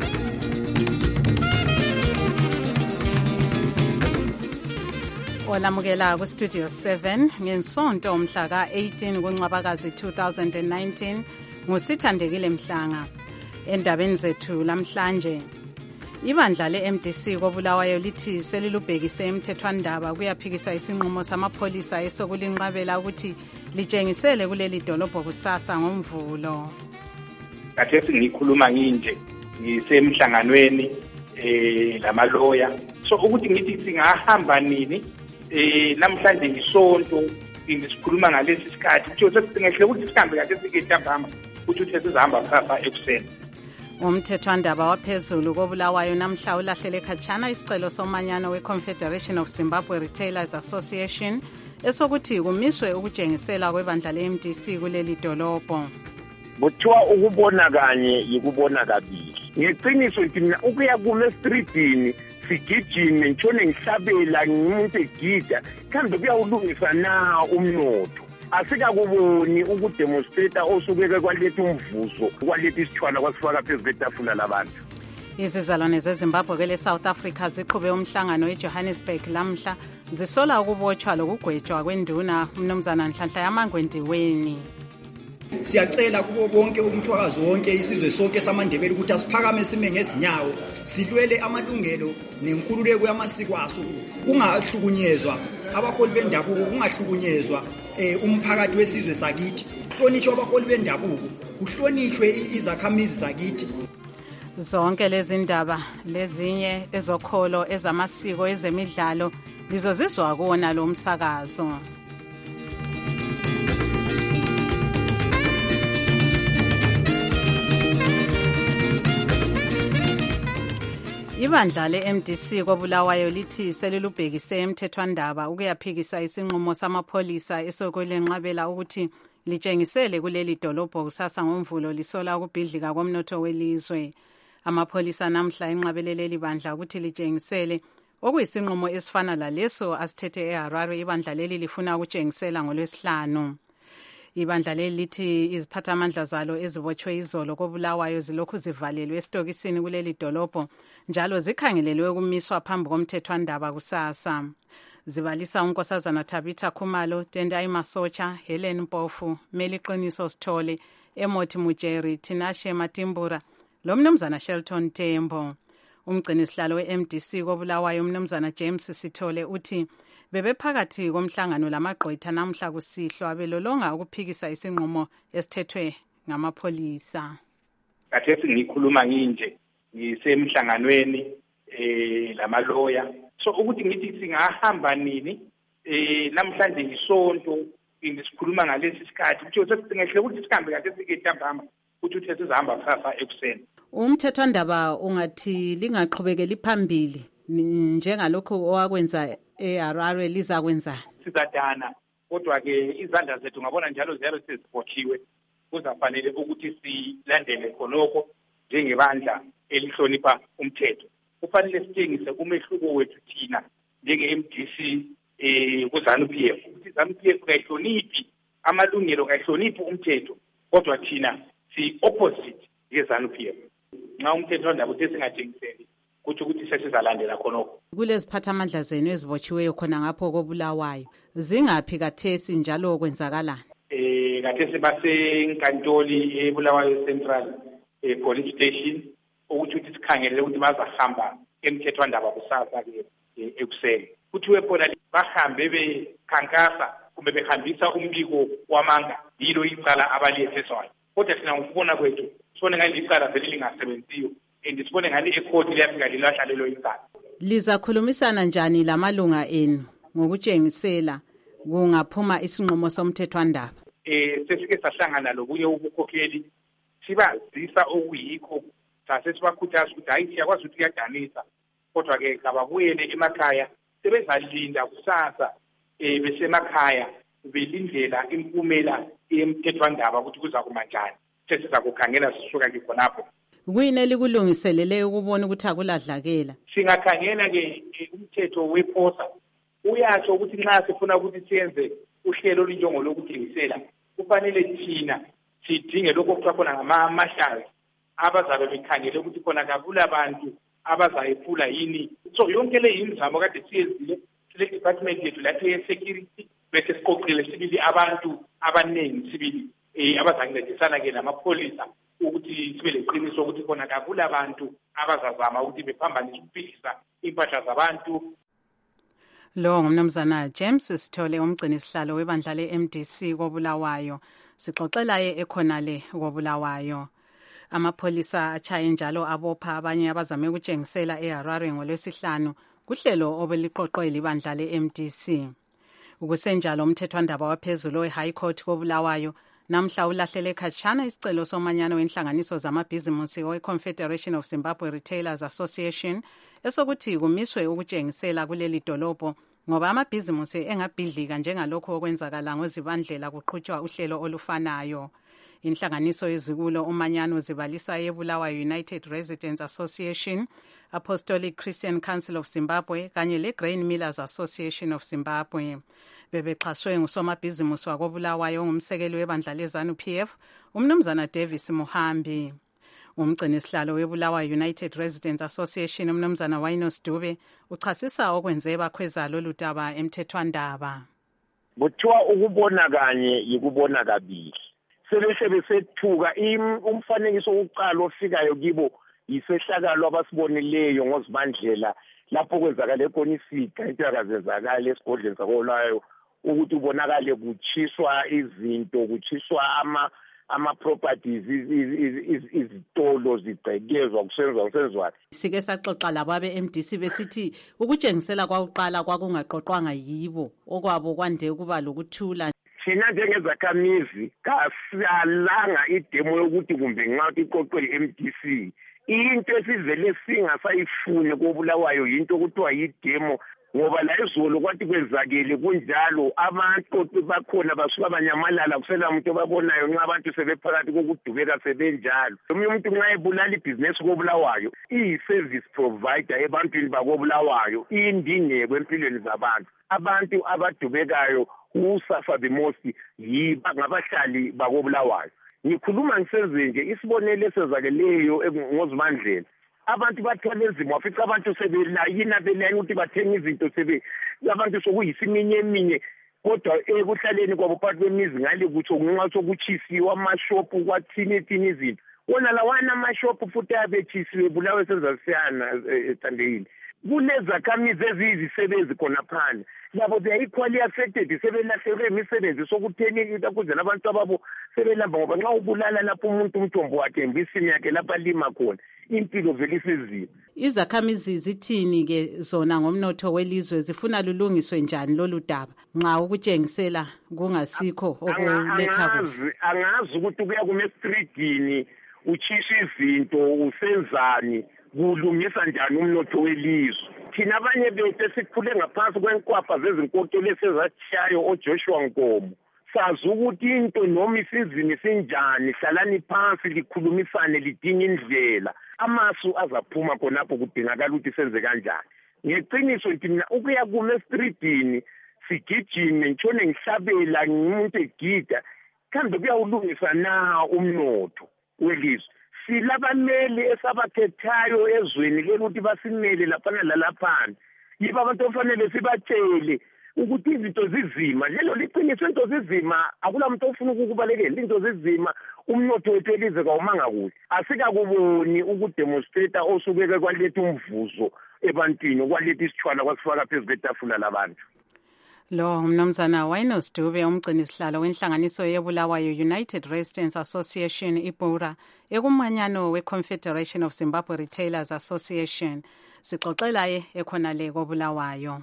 Olamukela ku-Studio 7 ngensonto mhla ka-18 kuNcwabakazi 2019 nguSithandekile Mhlanga. Endabeni zethu lamhlanje, ibandla le-MDC koBulawayo lithi selilubhekise emthethwandaba kuyaphikisa isinqumo samapholisa esokulinqabela ukuthi litshengisele kuleli dolobho kusasa ngoMvulo. Khathesi ngikhuluma nginje ngisemhlanganweni lamaloya, so ukuthi ngithi singahamba nini namhlanje ngisonto ngisikhuluma ngalesi sikhathi kuthiwa sesingehle ukuthi sihambe kahle sike ntambama ukuthi sizahamba kusasa ekuseni. Umthethwandaba waphezulu koBulawayo namhla ulahlele khatshana isicelo somanyano we-Confederation of Zimbabwe Retailers Association esokuthi kumiswe ukutshengisela kwebandla le-MDC kuleli dolobho. Kuthiwa ukubona kanye yikubona kabili. Ngeqiniso ngithi mina ukuya kuma estreetini sigijime ngitshone ngihlabela ngumuntu egida kambe kuyawulungisa na umnotho. Asikakuboni ukudemonstrata osukeke kwaletha umvuzo kwaletha isithwala kwasifaka phezu kwetafula labantu. Izizalwane zeZimbabwe kele South Africa ziqhube umhlangano eJohannesburg lamhla zisola ukubotshwa lokugwetshwa kwenduna umnumzana Nhlanhla yaMangwendiweni. Siyacela kubo bonke umthwakazi wonke isizwe sonke samandebele ukuthi asiphakame sime ngezinyawo silwele amalungelo nenkululeko yamasiko aso, kungahlukunyezwa abaholi bendabuko, kungahlukunyezwa umphakathi wesizwe sakithi, kuhlonishwe abaholi bendabuko, kuhlonishwe izakhamizi zakithi. Zonke lezi ndaba lezinye ezokholo ezamasiko ezemidlalo lizozizwa kuona lo msakazo. Ibandla le-MDC koBulawayo lithi selilubhekise emthethwandaba ukuyaphikisa isinqumo samapholisa esokulenqabela ukuthi litshengisele kuleli dolobho kusasa ngoMvulo lisola ukubhidlika komnotho welizwe. Amapholisa namhla enqabelele ibandla ukuthi litshengisele okuyisinqumo esifana laleso asithethe eHarare. Ibandla leli lifuna ukutshengisela ngoLwesihlanu. Ibandla leli lithi iziphathamandla zalo ezibotshwe izolo koBulawayo zilokhu zivalelwe esitokisini kuleli dolobho njalo zikhangelelwe ukumiswa phambi komthethwandaba kusasa. Zibalisa uNkosazana Tabitha Khumalo, Tendai Masocha, Helen Mpofu, Meliqiniso Sithole, Emothi Mujeri, Tinashe Matimbura, lo mnumzana Shelton Tembo. Umgcinisihlalo we-MDC koBulawayo umnumzana James Sithole uthi bebephakathi komhlangano lamagqwetha namhla kusihlwa belolonga ukuphikisa isinqumo esithethwe ngamapholisa. Khathesi ngikhuluma nginje ngisemhlanganweni lamaloya, so ukuthi ngithi singahamba nini namhlanje ngisonto ngisikhuluma ngalesi sikhathi kuthiwa sesingehle ukuthi sihambe kahle sike ntambama ukuthi sizahamba kusasa ekuseni. Umthethwandaba ungathi lingaqhubekeli phambili njengalokho owakwenza eHarare lizakwenza. Sizadana kodwa ke izandla zethu ngabona njalo ziyabe sezibotshiwe, kuzafanele ukuthi silandele khonokho njengebandla elihlonipha umthetho. Kufanele sitshengise umehluko wethu thina njenge-MDC ku-ZANU-PF ukuthi ZANU-PF kayihloniphi amalungelo, kayihloniphi umthetho, kodwa thina si-opposite ye-ZANU-PF. Nxa umthetho wandaba uthi singatshengiseli kuthi ukuthi sesizalandela khonokho. Kuleziphathamandla zenu ezibotshiweyo khona ngapho koBulawayo zingaphi kathesi njalo kwenzakalani? Kathesi basenkantoli eBulawayo Central Police Station ukuthi sikhangelele ukuthi bazahamba emthethwandaba kusasa ke ekuseni. Kuthiwe khona bahambe bekhankasa kumbe behambisa umbiko wamanga, yilo icala abaliyetheswayo. Kodwa thina ngokubona kwethu sibone ngani icala vele lingasebenziyo and sibone ngani ekhoti liyafika lilahla lelo icala. Lizakhulumisana njani lamalunga enu ngokutshengisela kungaphuma isinqumo somthethwandaba? Sesike sahlangana lokunye ubukhokheli sibazisa okuyikho, sase sibakhuthaza ukuthi hayi siyakwazi ukuthi kuyadanisa, kodwa ke kababuyele emakhaya sebezalinda kusasa besemakhaya belindlela impumela yemthethwandaba ukuthi kuza kuma njani. Sesiza kukhangela sisuka ke khonapho. Kuyini elikulungiselele ukubona ukuthi akuladlakela? Singakhangela ke umthetho weposa uyasho ukuthi nxa sifuna ukuthi siyenze uhlelo olunjengo lokuthengisela kufanele thina sidinge lokho okuthiwa khona ngama-marshals abazabe bekhangele ukuthi khona kakula bantu abazayephula yini. So yonke le imizamo kade siyenzile sile department yethu lapho ye-security bese siqoqile sibili abantu abaningi sibili abazancedisana ke namapholisa ukuthi sibe leqiniso ukuthi khona kakula bantu abazazama ukuthi bephambanise ukuphikisa impahla zabantu. Lo ngumnumzana James Sithole umgcini isihlalo webandla le-MDC koBulawayo. Sixoxelaye ekhonale koBulawayo. Amapholisa achaye njalo abopha abanye abazame ukutshengisela eHarare ngolwesihlanu kuhlelo obeliqoqwe libandla le-MDC. Ukusenjalo umthethwandaba waphezulu we-High Court koBulawayo namhla ulahlele khatshana isicelo somanyano wenhlanganiso zamabhizimusi we-Confederation of Zimbabwe Retailers Association esokuthi kumiswe ukutshengisela kuleli dolobho ngoba amabhizimusi engabhidlika njengalokho okwenzakala ngozibandlela kuqhutshwa uhlelo olufanayo. Inhlanganiso yezikulo umanyano zibalisa yeBulawayo United Residents Association, Apostolic Christian Council of Zimbabwe kanye le-Grain Millers Association of Zimbabwe. Bebexhaswe ngusomabhizimusi wakoBulawayo ngumsekeli webandla leZANU-PF umnumzana Davis Muhambi. Umgcini isihlalo weBulawayo United Residents Association umnumzana Wainos Dube uchasisa okwenze bakhweza lolu daba emthethwandaba. Kuthiwa ukubona kanye yikubona kabili. Sebesethuka umfanekiso wokuqala ofikayo kibo yisehlakalo abasibonileyo ngozibandlela lapho kwenzakala khona isiga into yakazenzakala esigodleni sakoBulawayo ukuthi ubonakale kuchiswa izinto kuchiswa ama-properties izitolo zigcekezwa kusenzwa. Sike saxoxa labo abe-MDC besithi ukutshengisela kwakuqala kwakungaqoqwanga yibo okwabo kwande ukuba lokuthula. Thina njengezakhamizi kasalanga idemo yokuthi kumbe nxa iqoqwe i-MDC into esivele singasayifune koBulawayo yinto okuthiwa yidemo ngoba la izolo kwathi kwenzakele kunjalo abaqoqi bakhona basuka banyamalala kusela umuntu obabonayo nxa abantu sebephakathi kokudubeka sebenjalo. Omunye umuntu nxa ebulala ibhizinesi koBulawayo iyi-service provider ebantwini bakoBulawayo iyindingeko empilweni zabantu. Abantu abadubekayo who suffer the most ngabahlali bakoBulawayo. Ngikhuluma ngisezenje isibonelo esezakeleyo ngozibandlela abantu bathwala ezimo wafica abantu sebelayina belayina ukuthi bathenge izinto abantu sokuyisiminyeminya kodwa ekuhlaleni kwabo phakathi kwemizi ngale kutsho ngenxa sokuchisiwa amashopu kwathini izinto wona lawana amashopu futhi abetshisiwe Bulawayo senzasiyana ethandekile. Kunezakhamizi eziyizisebenzi khona phana labo they are equally affected sebelahlekelwe imisebenzi sokutheni ukuze abantu ababo sebelamba ngoba nxa ubulala lapho umuntu umthombo wakhe embisini yakhe lapha lima khona impilo vele isizima. Izakhamizi zithini ke zona ngomnotho welizwe zifuna lulungiswe njani lolu daba nxa ukutshengisela kungasikho okuletha kuhle? Angazi ukuthi kuya kumestridini uchisha izinto usenzani kulungisa njani umnotho welizwe. Thina abanye bethu esikhule ngaphansi kwenkwapha zezinkotho lesezashayo oJoshua Nkomo sazi ukuthi into noma isizini sinjani hlalani phansi likhulumisane lidinga indlela amasu azaphuma khonapho kudingakala ukuthi senze kanjani. Ngeqiniso thina ukuya kumestridini sigijime ngitshone ngihlabela ngumuntu egida kambe kuyawulungisa na umnotho welizwe. Silabameli esabakhethayo ezweni lokuthi basimele laphana lalaphana yiba abantu ofanele sibatshele ukuthi izinto zizima lelo liqiniso into zizima akula muntu ofuna ukubalekela into zizima umnotho wethu elize kawumanga kuhle asikakuboni ukudemonstrate osubeke kwaletha umvuzo ebantwini kwaletha isithwala kwasifaka phezulu kwetafula labantu. Lo mnumzana Wainos Dube umgcini isihlalo wenhlanganiso yeBulawayo United Residents Association iBura ekumanyano we-Confederation of Zimbabwe Retailers Association. Sixoxelaye ekhonale koBulawayo.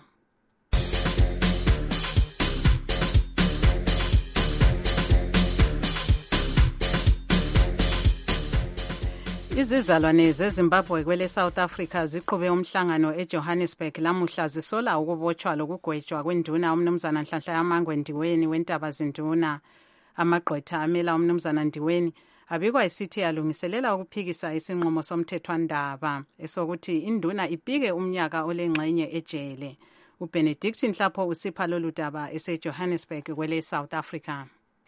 Izizalwane zeZimbabwe kwele South Africa ziqhube umhlangano eJohannesburg lamuhla zisola ukubotshwa lokugwetshwa kwenduna umnumzana Nhlanhla Yamangwe Ndiweni wentaba zinduna. Amagqwetha amela umnumzana Ndiweni abikwa isithi alungiselela ukuphikisa isinqumo somthethwandaba esokuthi induna ipike umnyaka olengxenye ejele. uBenedict Nhlapho usipha lolu daba eseJohannesburg kwele South Africa.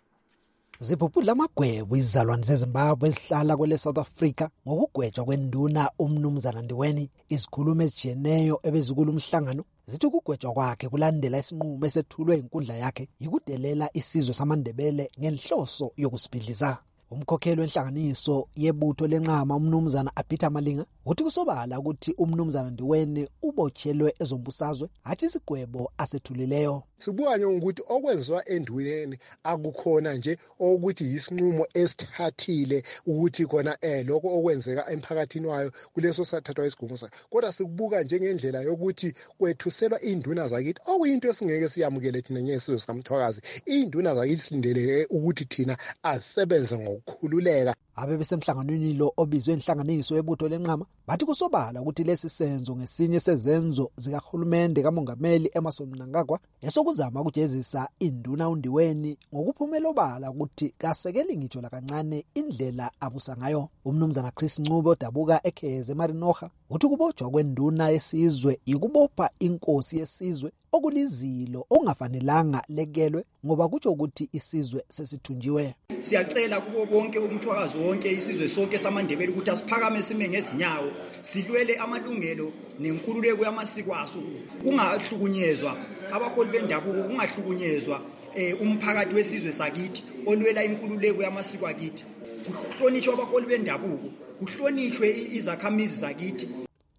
Zibhubhudla amagwebo izizalwane zeZimbabwe ezihlala kwele South Africa ngokugwetshwa kwenduna umnumzana Ndiweni. Izikhulumi ezijiyeneyo ebezikula umhlangano zithi ukugwetshwa kwakhe kulandela isinqumo esethulwe inkundla yakhe yikudelela isizwe samaNdebele ngenhloso yokusibhidliza. Umkhokheli wenhlanganiso yebutho lenqama umnumzana Abita Malinga uthi kusobala ukuthi umnumzana Ndiweni ubotshelwe ezombusazwe hathi isigwebo asethulileyo. Sibuka ukuthi okwenziwa enduneni akukhona nje ukuthi yisinqumo esithathile ukuthi khona lokho okwenzeka emphakathini wayo kuleso sathathwa isigwebo sakhe, kodwa sikubuka njengendlela yokuthi kwethuselwa induna zakithi okuyinto esingeke siyamukele thina njesizwe samthwakazi. Induna zakithi silindelele ukuthi thina asebenze ngokukhululeka. Abebesemhlanganweni lo obizwe inhlanganiso yebutho lenqama bathi kusobala ukuthi lesi senzo ngesinye sezenzo zikahulumende kamongameli Emmerson Mnangagwa esokuzama ukujezisa induna uNdiweni ngokuphumela obala ukuthi kasekeli ngitsho la kancane indlela abusa ngayo. Umnumzana Chris Ncube odabuka ekheze Marinoha uthi kubotshwa kwenduna yesizwe yikubopha inkosi yesizwe okulizilo ongafanelanga lekelwe ngoba kutsho ukuthi isizwe sesithunjiwe. Siyacela kubo bonke umthwakazi wonke isizwe sonke samaNdebele ukuthi asiphakame sime ngezinyawo silwele amalungelo nenkululeko yamasiko aso, kungahlukunyezwa abaholi bendabuko, kungahlukunyezwa umphakathi wesizwe sakithi olwela inkululeko yamasiko akithi. Kuhlonishwe abaholi bendabuko, kuhlonishwe izakhamizi zakithi.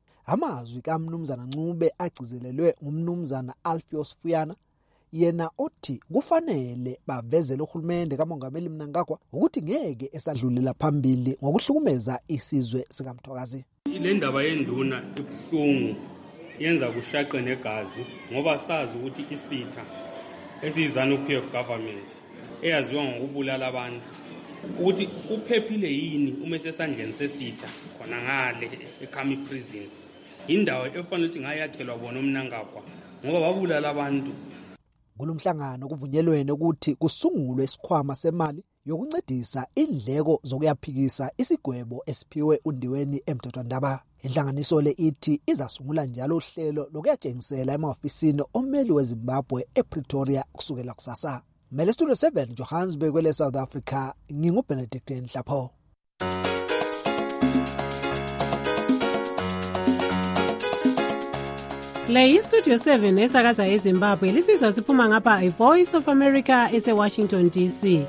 Amazwi kaMnumzana Ncube agcizelelwe ngumnumzana Alpheus Fuyana yena othi kufanele bavezele uhulumende kamongameli Mnangagwa ukuthi ngeke esadlulela phambili ngokuhlukumeza isizwe sikamthwakazi. Le ndaba yenduna ibuhlungu yenza kushaqe negazi ngoba sazi ukuthi isitha esizana uPF government eyaziwa ngokubulala abantu ukuthi uphephile yini uma sesandleni sesitha khona ngale eKhami prison. Indawo efanele ukuthi ngayakhelwa bona uMnangagwa ngoba babulala abantu. Kulomhlangano kuvunyelwene ukuthi kusungulwe isikhwama semali yokuncedisa indleko zokuyaphikisa isigwebo esiphiwe uNdiweni emthethwandaba. Inhlanganiso le ithi izasungula njalo uhlelo lokuyatshengisela emahofisini ommeli weZimbabwe ePretoria kusukela kusasa. Mele Studio 7 Johannesburg kwele South Africa, nginguBenedict Nhlapho. Le iStudio 7 esakaza eZimbabwe lisiza siphuma ngapha iVoice of America eseWashington DC.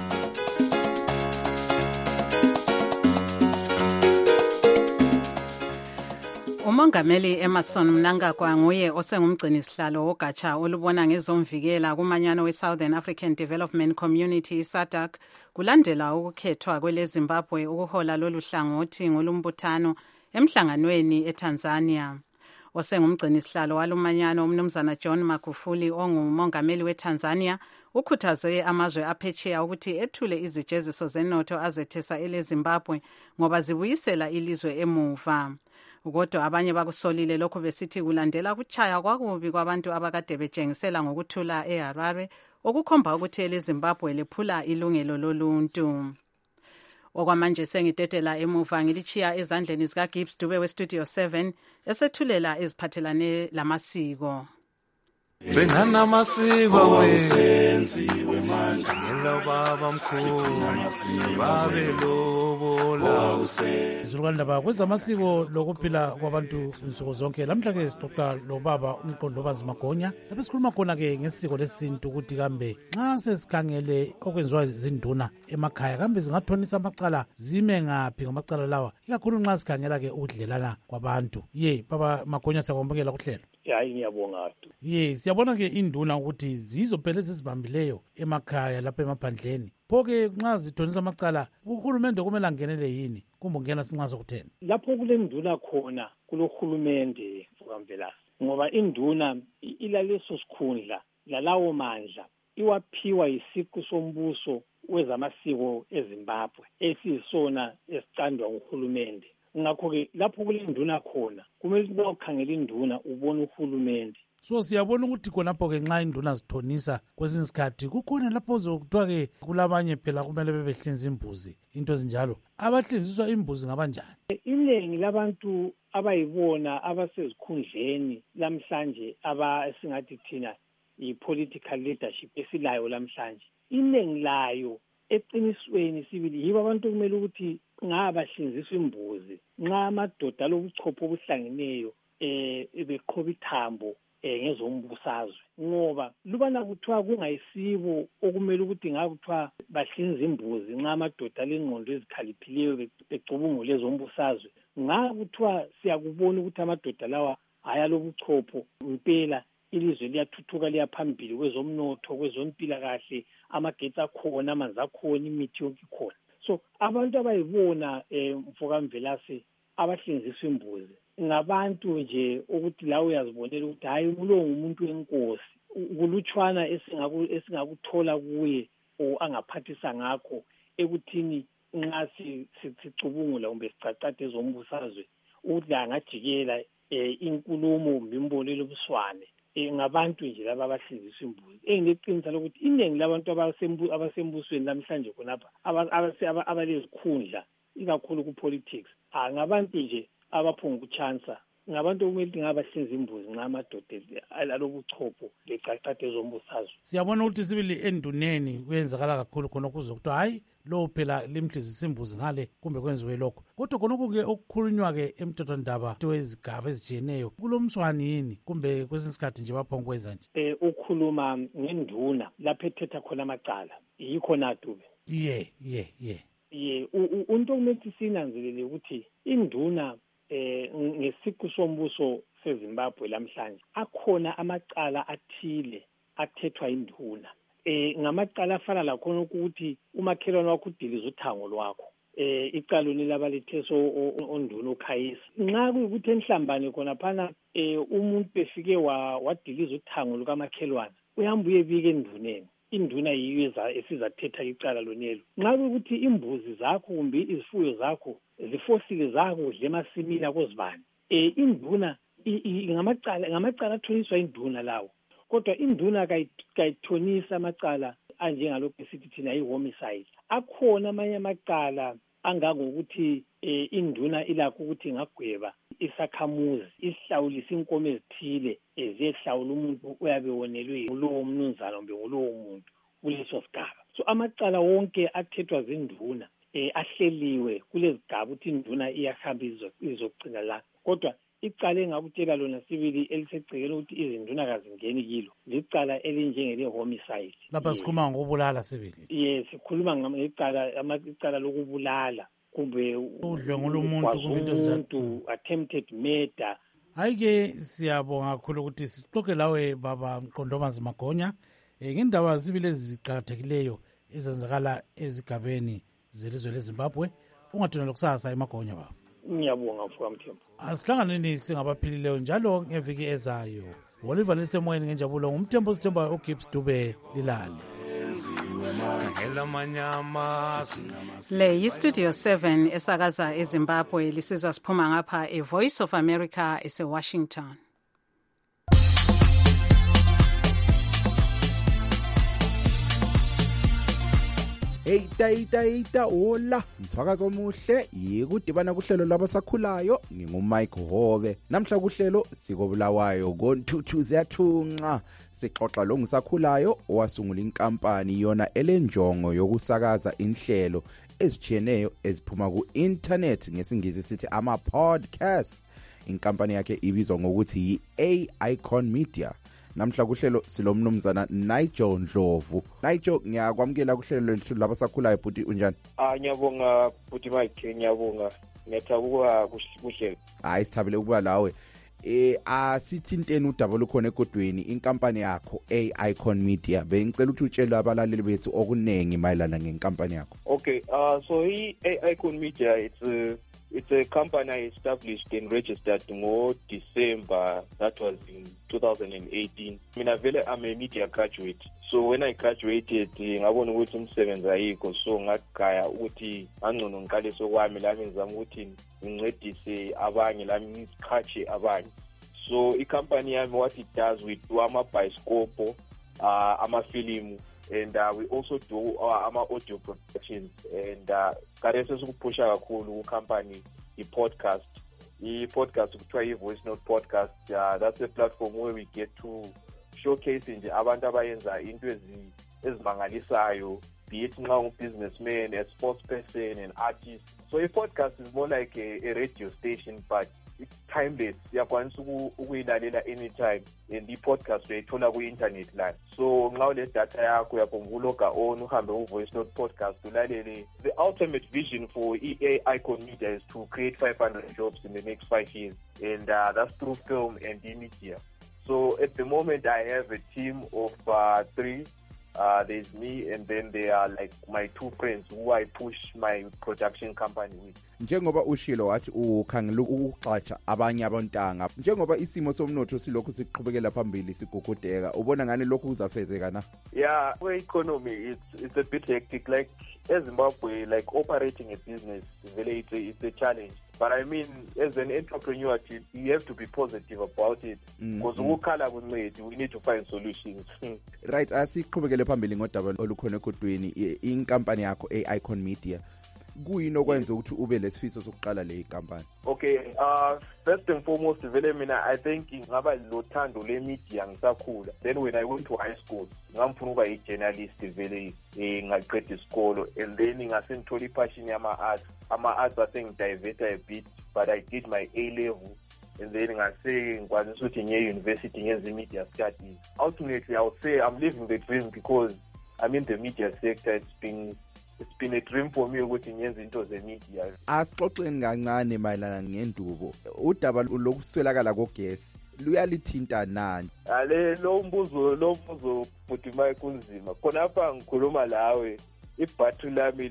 Umongameli Emmerson Mnangagwa nguye osengumgcinisihlalo wogatsha olubona ngezomvikela kumanyano weSouthern African Development Community SADC kulandela ukukhethwa kweleZimbabwe ukuhola lolu hlangothi ngolumbuthano emhlanganweni eTanzania. Osengumgcinisihlalo walumanyano umnumzana John Magufuli ongumongameli weTanzania ukhuthaze amazwe aphetsheya ukuthi ethule izijeziso zenotho azethesa eleZimbabwe ngoba zibuyisela ilizwe emuva. Kodwa abanye bakusolile lokho besithi kulandela ukuchaya kwakubi kwabantu abakade betshengisela ngokuthula eHarare okukhomba ukuthi eleZimbabwe lephula ilungelo loluntu. Okwamanje sengitetela emuva ngilichiya ezandleni zika Gibbs Dube weStudio 7 esethulela eziphathelane lamasiko. Bengana amasiko wesenziwe manje ngelo baba mkhulu babe lobola izulukandaba kwezamasiko lokuphila kwabantu insuku zonke. Lamhla ke sixoxa lobaba uMqondobazi Magonya lapho sikhuluma khona ke ngesiko lesintu ukuthi kambe nxa sesikhangele okwenziwa izinduna emakhaya kambe zingathonisa amacala zime ngaphi ngamacala lawa, ikakhulu nxa sikhangela ke ukudlelana kwabantu. Baba Magonya siyakwamukela kuhlelo. Hayi ngiyabonga. Siyabona ke induna ukuthi zizo phela ezizibambileyo emakhaya lapha emaphandleni. Phoke nxa zithonisa amacala uhulumende kumele angenele yini kumbe ungena sinxa sokuthena? Lapho kulenduna khona kulohulumende mfukambelasi ngoba induna ilaleso sikhundla lalawo mandla iwaphiwa isiqu sombuso wezamasiko eZimbabwe esisona esicandwa nguhulumende. ngakho-ke lapho kule nduna khona kumele ukuba ukhangela induna ubone uhulumende. So siyabona ukuthi khonapho-ke nxa induna zithonisa kwesinye isikhathi kukhona lapho zokuthiwa-ke kulabanye phela kumele bebehlinza imbuzi into ezinjalo. Abahlinziswa imbuzi ngabanjani? Iningi labantu abayibona abasezikhundleni lamhlanje esingathi thina i-political leadership esilayo lamhlanje, iningi layo eqinisweni sibili yibo abantu kumele ukuthi ngabahlinziswa imbuzi nxa amadoda alobuchopho obuhlangeneyo beqhoba ithambo ngezombusazwe, ngoba lubana kuthiwa kungayisibo okumele ukuthi ngakuthiwa bahlinza imbuzi nxa amadoda alengqondo ezikhaliphileyo becubungule ezombusazwe, ngakuthiwa siyakubona ukuthi amadoda lawa ayalobuchopho impela. Ilizwe liyathuthuka liyaphambili kwezomnotho, kwezompilakahle, amagetsi akhona, amanzi akhona, imithi yonke ikhona. So abantu abayibona Mfokamvelase abahlinziswa imbuzi ngabantu nje ukuthi la uyazibonela ukuthi hayi kulo ngumuntu wenkosi, kulutshwana esingakuthola kuye angaphathisa ngakho ekuthini nxa sicubungula kumbe sicacade ezombusazwe ukuthi angajikela inkulumo mbimbolelo buswane. Ngabantu nje laba abahlinziswa imbuzi. Ngineqiniso lokuthi iningi labantu abasembusweni namhlanje khonapha abalezikhundla ikakhulu ku-politics ngabantu nje abaphunga ukuchansa, ngabantu okumele ngabahlinza imbuzi nxa amadoda alobuchopho becacade ezombusazwe. Siyabona ukuthi sibili enduneni kuyenzakala kakhulu khona kuzo kuthiwa hayi lo phela limhlizisa imbuzi ngale kumbe kwenziwe lokho. Kodwa khonokho-ke okukhulunywa-ke emthethwandaba wezigaba ezitshiyeneyo kulomswani yini kumbe kwesinye isikhathi nje baphonga kwenza nje? Ukhuluma ngenduna lapho ethetha khona amacala yikho natube. Into okumele sinanzelele ukuthi induna ngesiqu sombuso seZimbabwe lamhlanje akhona amacala athile athethwa induna. Ngamacala afana lakhona ukuthi umakhelwane wakho udiliza uthango lwakho, icala labalethe onduna uKhayisa. Nxa kuyikuthi enhlambane khona phana umuntu befike wadiliza uthango lukamakhelwane, uyahamba uyebika enduneni. Induna yiyo esizathetha icala lonelo. Nxa kuyikuthi imbuzi zakho kumbe izifuyo zakho zifosile zakudla emasimini akozibani, induna ngamacala athoniswa induna lawo. Kodwa induna kayithonisa amacala anjengalokhu esithi thina i-homicide. Akhona amanye amacala angangokuthi induna ilakho ukuthi ingagweba isakhamuzi, isihlawulisa inkomo ezithile ziyehlawula umuntu oyabe wonelwe ngulowo mnumzana kumbe ngulowo muntu kuleso sigaba. So amacala wonke athethwa zinduna ahleliwe kulezigaba ukuthi induna iyahamba izogcina la. Kodwa icala engakutshela lona sibili elisegcekeni ukuthi izinduna kazingeni kilo licala elinjengele-homicide. Lapha sikhuluma ngokubulala sibili. Sikhuluma icala lokubulala kumbe udlwengula umuntu kumbe into ezinjalo, attempted murder. Hayi-ke siyabonga kakhulu ukuthi sixoxe lawe baba Mqondobazi Magonya ngendaba zibili eziqakathekileyo ezenzakala ezigabeni zelizwe leZimbabwe. Ungathonela kusasa eMagonya baba. Ngiyabonga Mfowamthembu. Asihlanganeni singabaphilileyo njalo ngeviki ezayo. Woliva lisemoyeni ngenjabulo ngumthembu Sithemba uGibbs Dube Lilale. Le yiStudio 7 esakaza eZimbabwe lisizwa siphuma ngapha eVoice of America eseWashington. Eita hola mthwakazo omuhle yikudibana kuhlelo labasakhulayo ngingumike Hove. Namhla kuhlelo sikobulawayo koNthuthu ziyathunqa sixoxa lo ngisakhulayo owasungula inkampani yona elenjongo yokusakaza inhlelo ezichiyeneyo eziphuma ku-internet ngesingisi sithi ama-podcast. Inkampani yakhe ibizwa ngokuthi yi-A-Icon Media. Namhla kuhlelo silomnumzana Nigel Ndlovu. Nigel, ngiyakwamukela kuhlelo lwethu labasakhulayo bhuti, unjani? Ngiyabonga bhuti Mike, ngiyabonga. Ngiyathabuka kuhlelo. Hayi sithabile ukuba lawe. Asithinteni udaba lukhona egodweni inkampani yakho A-Icon Media. Bengicela ukuthi utshele abalaleli bethu okunengi mayelana ngenkampani yakho. Okay, so A-Icon Media it's It's a company I established and registered in December. That was in 2018. I'm a media graduate. So when I graduated, ngabona ukuthi umsebenzi ayikho, so ngagaya ukuthi angcono ngiqale sokwami lami ngizama ukuthi ngincedise abanye lami ngiqhatshe abanye. So i-company yami what it does, we do ama-bioscope, ama-film, and we also do ama-audio productions. And kare sesikuphusha kakhulu ku-company i-podcast. I-podcast kuthiwa i-Voice Note Podcast. That's a platform where we get to showcase nje abantu abayenza into ezimangalisayo, be it nxa businessman, a sports person, an artist. So i-podcast is more like a radio station, but it's timeless. Uyakwanisa ukuyilalela anytime, and i-podcast uyayithola ku-internet line. So nxa ule data yakho uyaphonguloga on uhambe u-Voice Note Podcast ulalele. The ultimate vision for EA Icon Media is to create 500 jobs in the next 5 years, and that's through film and media. So at the moment, I have a team of 3. There's me, and then there are like my 2 friends who I push my production company with. Njengoba ushilo wathi ukhangela ukuxatsha abanye abontanga, njengoba isimo somnotho silokhu siqhubekela phambili sigugudeka, ubona ngani lokhu kuzafezeka na? Yeah, the economy it's a bit hectic. Like eZimbabwe, like operating a business, really it's a challenge. But I mean, as an entrepreneur, you have to be positive about it, because we need to find solutions. Right, asiqhubekele phambili ngodaba olukhona egodweni inkampani yakho Icon Media. Kuyini okwenza ukuthi ube lesifiso sokuqala le company? Okay, first and foremost, vele mina I think ngaba lothando le media ngisakhula. Then when I went to high school, ngamfuna ukuba i-journalist vele ngaqeda isikolo, and then ngasengithola i-passion yama-arts. Ama-arts asengidivert a bit, but I did my A-level, and then ngase ngikwanisa ukuthi ngiye-university ngenza i-media studies. Ultimately, I would say I'm living the dream because I'm in the media sector. It's been a dream for me ukuthi ngenze into ze-media. Asixoxeni kancane mayelana ngendubo. Udaba lokuswelakala kogesi luyalithinta nani? Lo mbuzo futhi mayikunzima. Khonapha ngikhuluma lawe, i-battery lami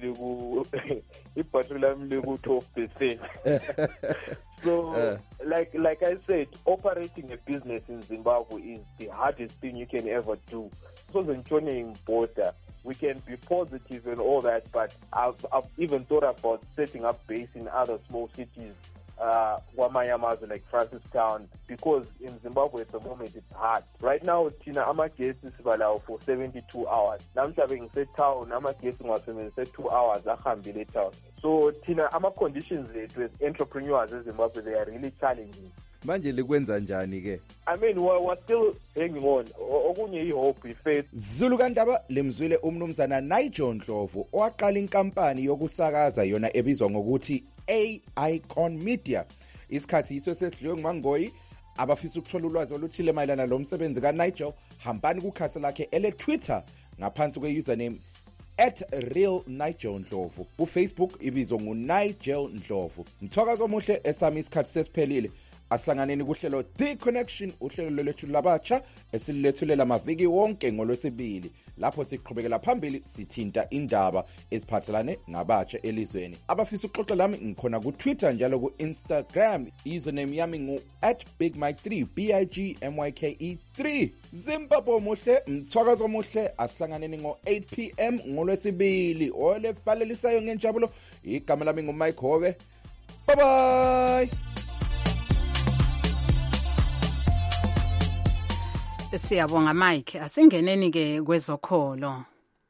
liku 12%. So like I said, operating a business in Zimbabwe is the hardest thing you can ever do. So in border, we can be positive and all that, but I've even thought about setting up base in other small cities, Wamayamazi, like Francistown, because in Zimbabwe at the moment it's hard. Right now, Tina, amagesi sibalawo for 72 hours. Namhlanje ngisetown, amagesi ngiwasebenzise 2 hours ahambile town. So Tina, ama-conditions zethu as entrepreneurs in Zimbabwe, they are really challenging. Manje likwenza njani ke? I mean, we're still hanging on. Okunye i-hope, i-faith. Zulu kandaba lemzwile umnumzana Nigel Ndlovu owaqala inkampani yokusakaza yona ebizwa ngokuthi Icon Media. Isikhathi yiso sesidliwe nguMangoyi. Abafisa ukuthola ulwazi oluthile mayelana lo msebenzi kaNigel, hambani kukhasi lakhe ele-Twitter ngaphansi kwe-username @realNigelNdlovu. Ku-Facebook ibizwa nguNigel Ndlovu. Mthokozo omuhle esami isikhathi sesiphelile. Asihlanganeni kuhlelo The Connection, uhlelo lwethu labatsha esililethulela amaviki wonke ngolwesibili, lapho siqhubekela phambili sithinta indaba eziphathelane nabatsha elizweni. Abafisa ukuxoxa lami ngikhona ku Twitter njalo ku Instagram, username yami ngu @bigmike3 BIGMYKE3. Zimbabwe muhle, mthwakazo muhle, asihlanganeni ngo-8 PM ngolwesibili. Ole falelisayo ngenjabulo, igama lami nguMike Hove. Bye bye. Siyabonga Mike, asingeneni ke kwezokholo.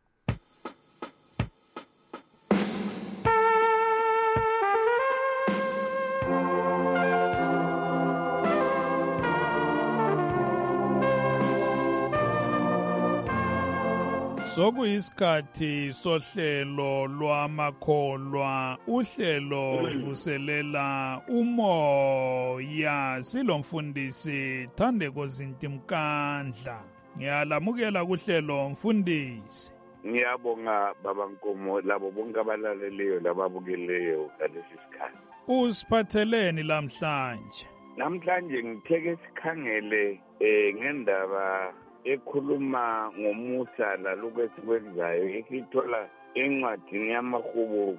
Sokuyisikhathi sohlelo lwamakholwa, uhlelo vuselela umoya, silomfundisi Thandeko Zintimkandla. Ngiyalamukela kuhlelo mfundisi. Ngiyabonga baba Nkomo labo bonke abalaleleyo lababukeleyo ngalesi sikhathi. Usiphatheleni namhlanje? Namhlanje ngitheke sikhangele ngendaba ekhuluma ngomusa lalokho esikwenzayo. Ikithola encwadini yamahubo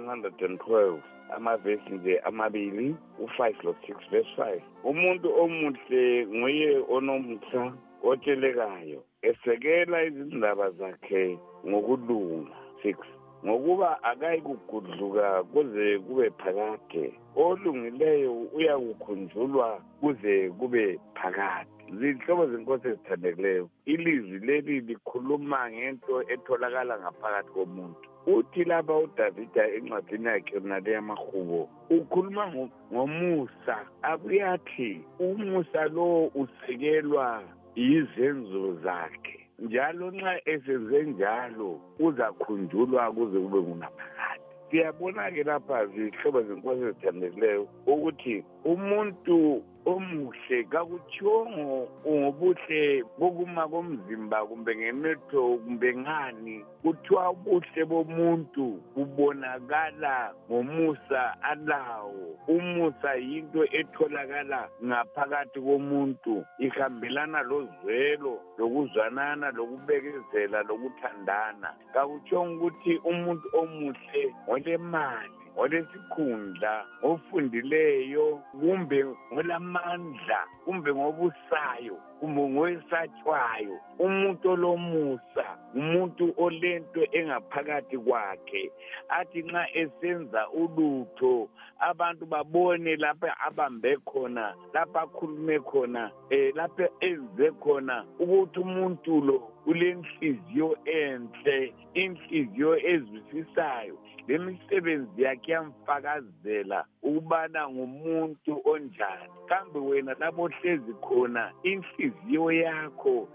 112 amavesi nje amabili u5 lo6 verse 5. Umuntu omuhle nguye onomsa otshelekayo esekela izindaba zakhe ngokulunga. 6. Ngokuba akayikugudluka kuze kube phakade, olungileyo uyakukhunjulwa kuze kube phakade. Zihlobo zenkosi ezithandekileyo, ilizwi leli likhuluma ngento etholakala ngaphakathi komuntu. Uthi lapha uDavida encwadini yakhe nale yamahubo ukhuluma ngomusa, akuyathi umusa lo usekelwa izenzo zakhe, njalo nxa esenze njalo uzakhunjulwa kuze kube ngunaphakade. Siyabona-ke lapha zihlobo zenkosi ezithandekileyo ukuthi umuntu omuhle kakutshongo ngobuhle bokuma komzimba kumbe ngemetho kumbe ngani, kuthiwa ubuhle bomuntu bubonakala ngomusa alawo. Umusa yinto etholakala ngaphakathi komuntu, ihambelana lozwelo, lokuzwanana, lokubekezela, lokuthandana. Kakutshongo ukuthi umuntu omuhle olemali, olesikhundla, ofundileyo, kumbe ngolamandla, kumbe ngobusayo, kumbe ngowesatshwayo. Umuntu olomusa umuntu olento engaphakathi kwakhe, athi nxa esenza ulutho abantu babone lapha abambe khona, lapha akhulume khona, lapha enze khona, ukuthi umuntu lo ulenhliziyo enhle, inhliziyo ezwisisayo. Lemisebenzi yakhe yamfakazela ukubana ngumuntu onjani. Kambe wena lapho ohlezi khona inhliziyo yakho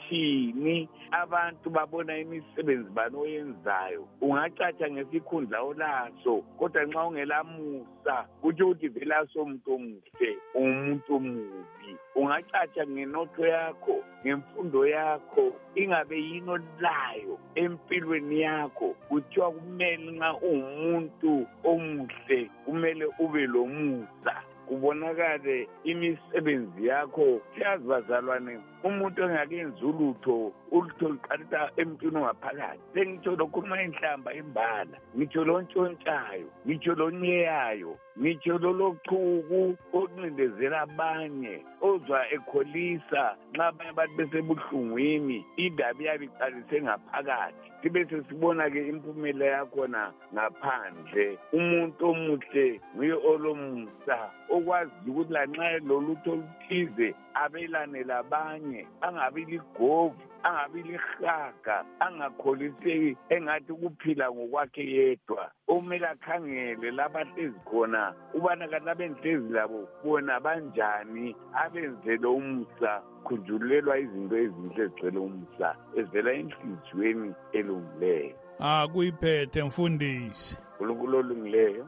ithini? Abantu babona imisebenzi bani oyenzayo. Ungacatsha ngesikhundla olaso, kodwa nxa ungelamusa kutsho ukuthi vela somuntu omuhle umuntu omubi. Ungacatsha ngenotho yakho, ngemfundo yakho, ingabe yini olayo empilweni yakho, kuthiwa kumele nxa umuntu omuhle kumele ube lomusa, kubonakale imisebenzi yakho. Siyazi bazalwane, umuntu ongakenzi ulutho luqalisa emntwini ongaphakathi. Sengitsho lokhuluma inhlamba imbala, ngitsho lontshontshayo, ngitsho lonyeyayo, ngitsho lolochuku okuncindezela abanye, ozwa ekholisa nxa abanye abantu besebuhlungwini, indaba iyabe iqalise ngaphakathi. Sibe sesibona-ke impumela yakhona ngaphandle. Umuntu omuhle nguye olomusa, okwazi ukuthi lanxa lolutho oluthize abelane labanye, angabi ligovu, angabi lihaga, angakholiseki engathi ukuphila ngokwakhe yedwa. Omele akhangele lapha hlezi khona ubana kanti abenhlezi labo bona banjani, abenzele umusa, khunjulelwa izinto ezinhle ezigcwele umusa ezivela enhliziyweni elungileyo. Kuyiphethe mfundisi. uNkulunkulu olungileyo,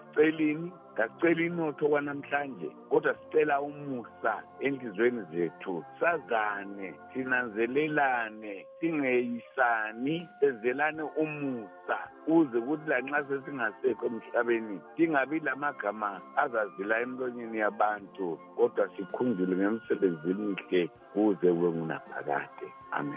kasiceli inotho kwanamhlanje, kodwa sicela umusa enhlizweni zethu, sazane, sinanzelelane, singeyisani, sezelane umusa, uze ukuthi lanxa sesingasekho emhlabeni singabi lamagama azazila emlonyeni yabantu, kodwa sikhunjule ngemisebenzi emihle kuze kube ngunaphakade. Amen.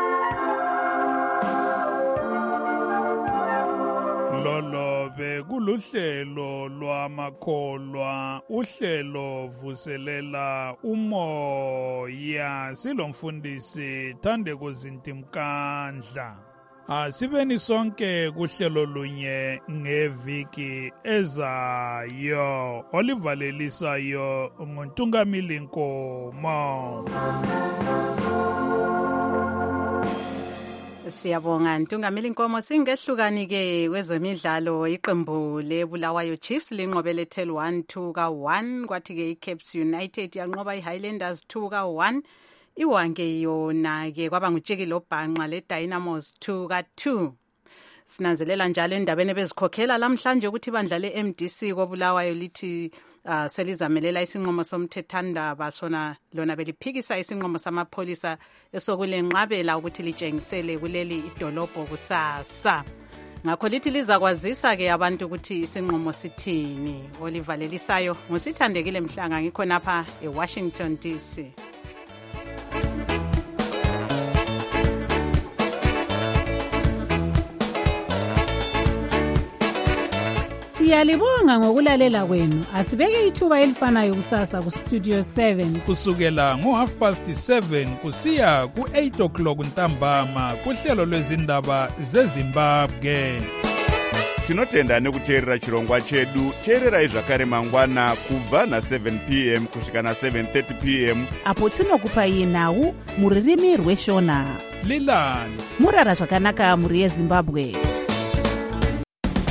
Lolo bekuluhlelo lwamakholwa, uhlelo vuselela umoya, silomfundisi Thandeko Zintimkandla. Asibeni sonke kuhlelo lunye ngeviki ezayo, olivalelisayo nguNtungamili Nkomo. Siyabonga Ntungamili Nkomo. Singehlukani-ke kwezemidlalo, iqembu leBulawayo Chiefs linqobele Tel 1-2-1, kwathi-ke iCaps United yanqoba iHighlanders 2-1. Iwange yona-ke kwaba ngutshiki lobhanqa leDynamos 2-2. Sinanzelela njalo endabeni ebezikhokhela lamhlanje ukuthi ibandla leMDC koBulawayo lithi selizamelela isinqumo somthethandaba sona lona beliphikisa isinqumo samapholisa esokulenqabela ukuthi litshengisele kuleli idolobho kusasa. Ngakho lithi lizakwazisa-ke abantu ukuthi isinqumo sithini. Olivalelisayo ngusithandekile Mhlanga, ngikho napha eWashington DC. Siyalibonga ngokulalela kwenu. Asibeke ithuba elifanayo kusasa kustudio 7 kusukela ngo7:30 kusiya ku8 o'clock ntambama kuhlelo lwezindaba zeZimbabwe. Tinotenda nekuteerera chirongwa chedu. Teererai zvakare mangwana kubva na7 p.m. kusvika na7:30 p.m. apo tinokupai nhau muririmi rweshona. Lilani murara zvakanaka muri yeZimbabwe.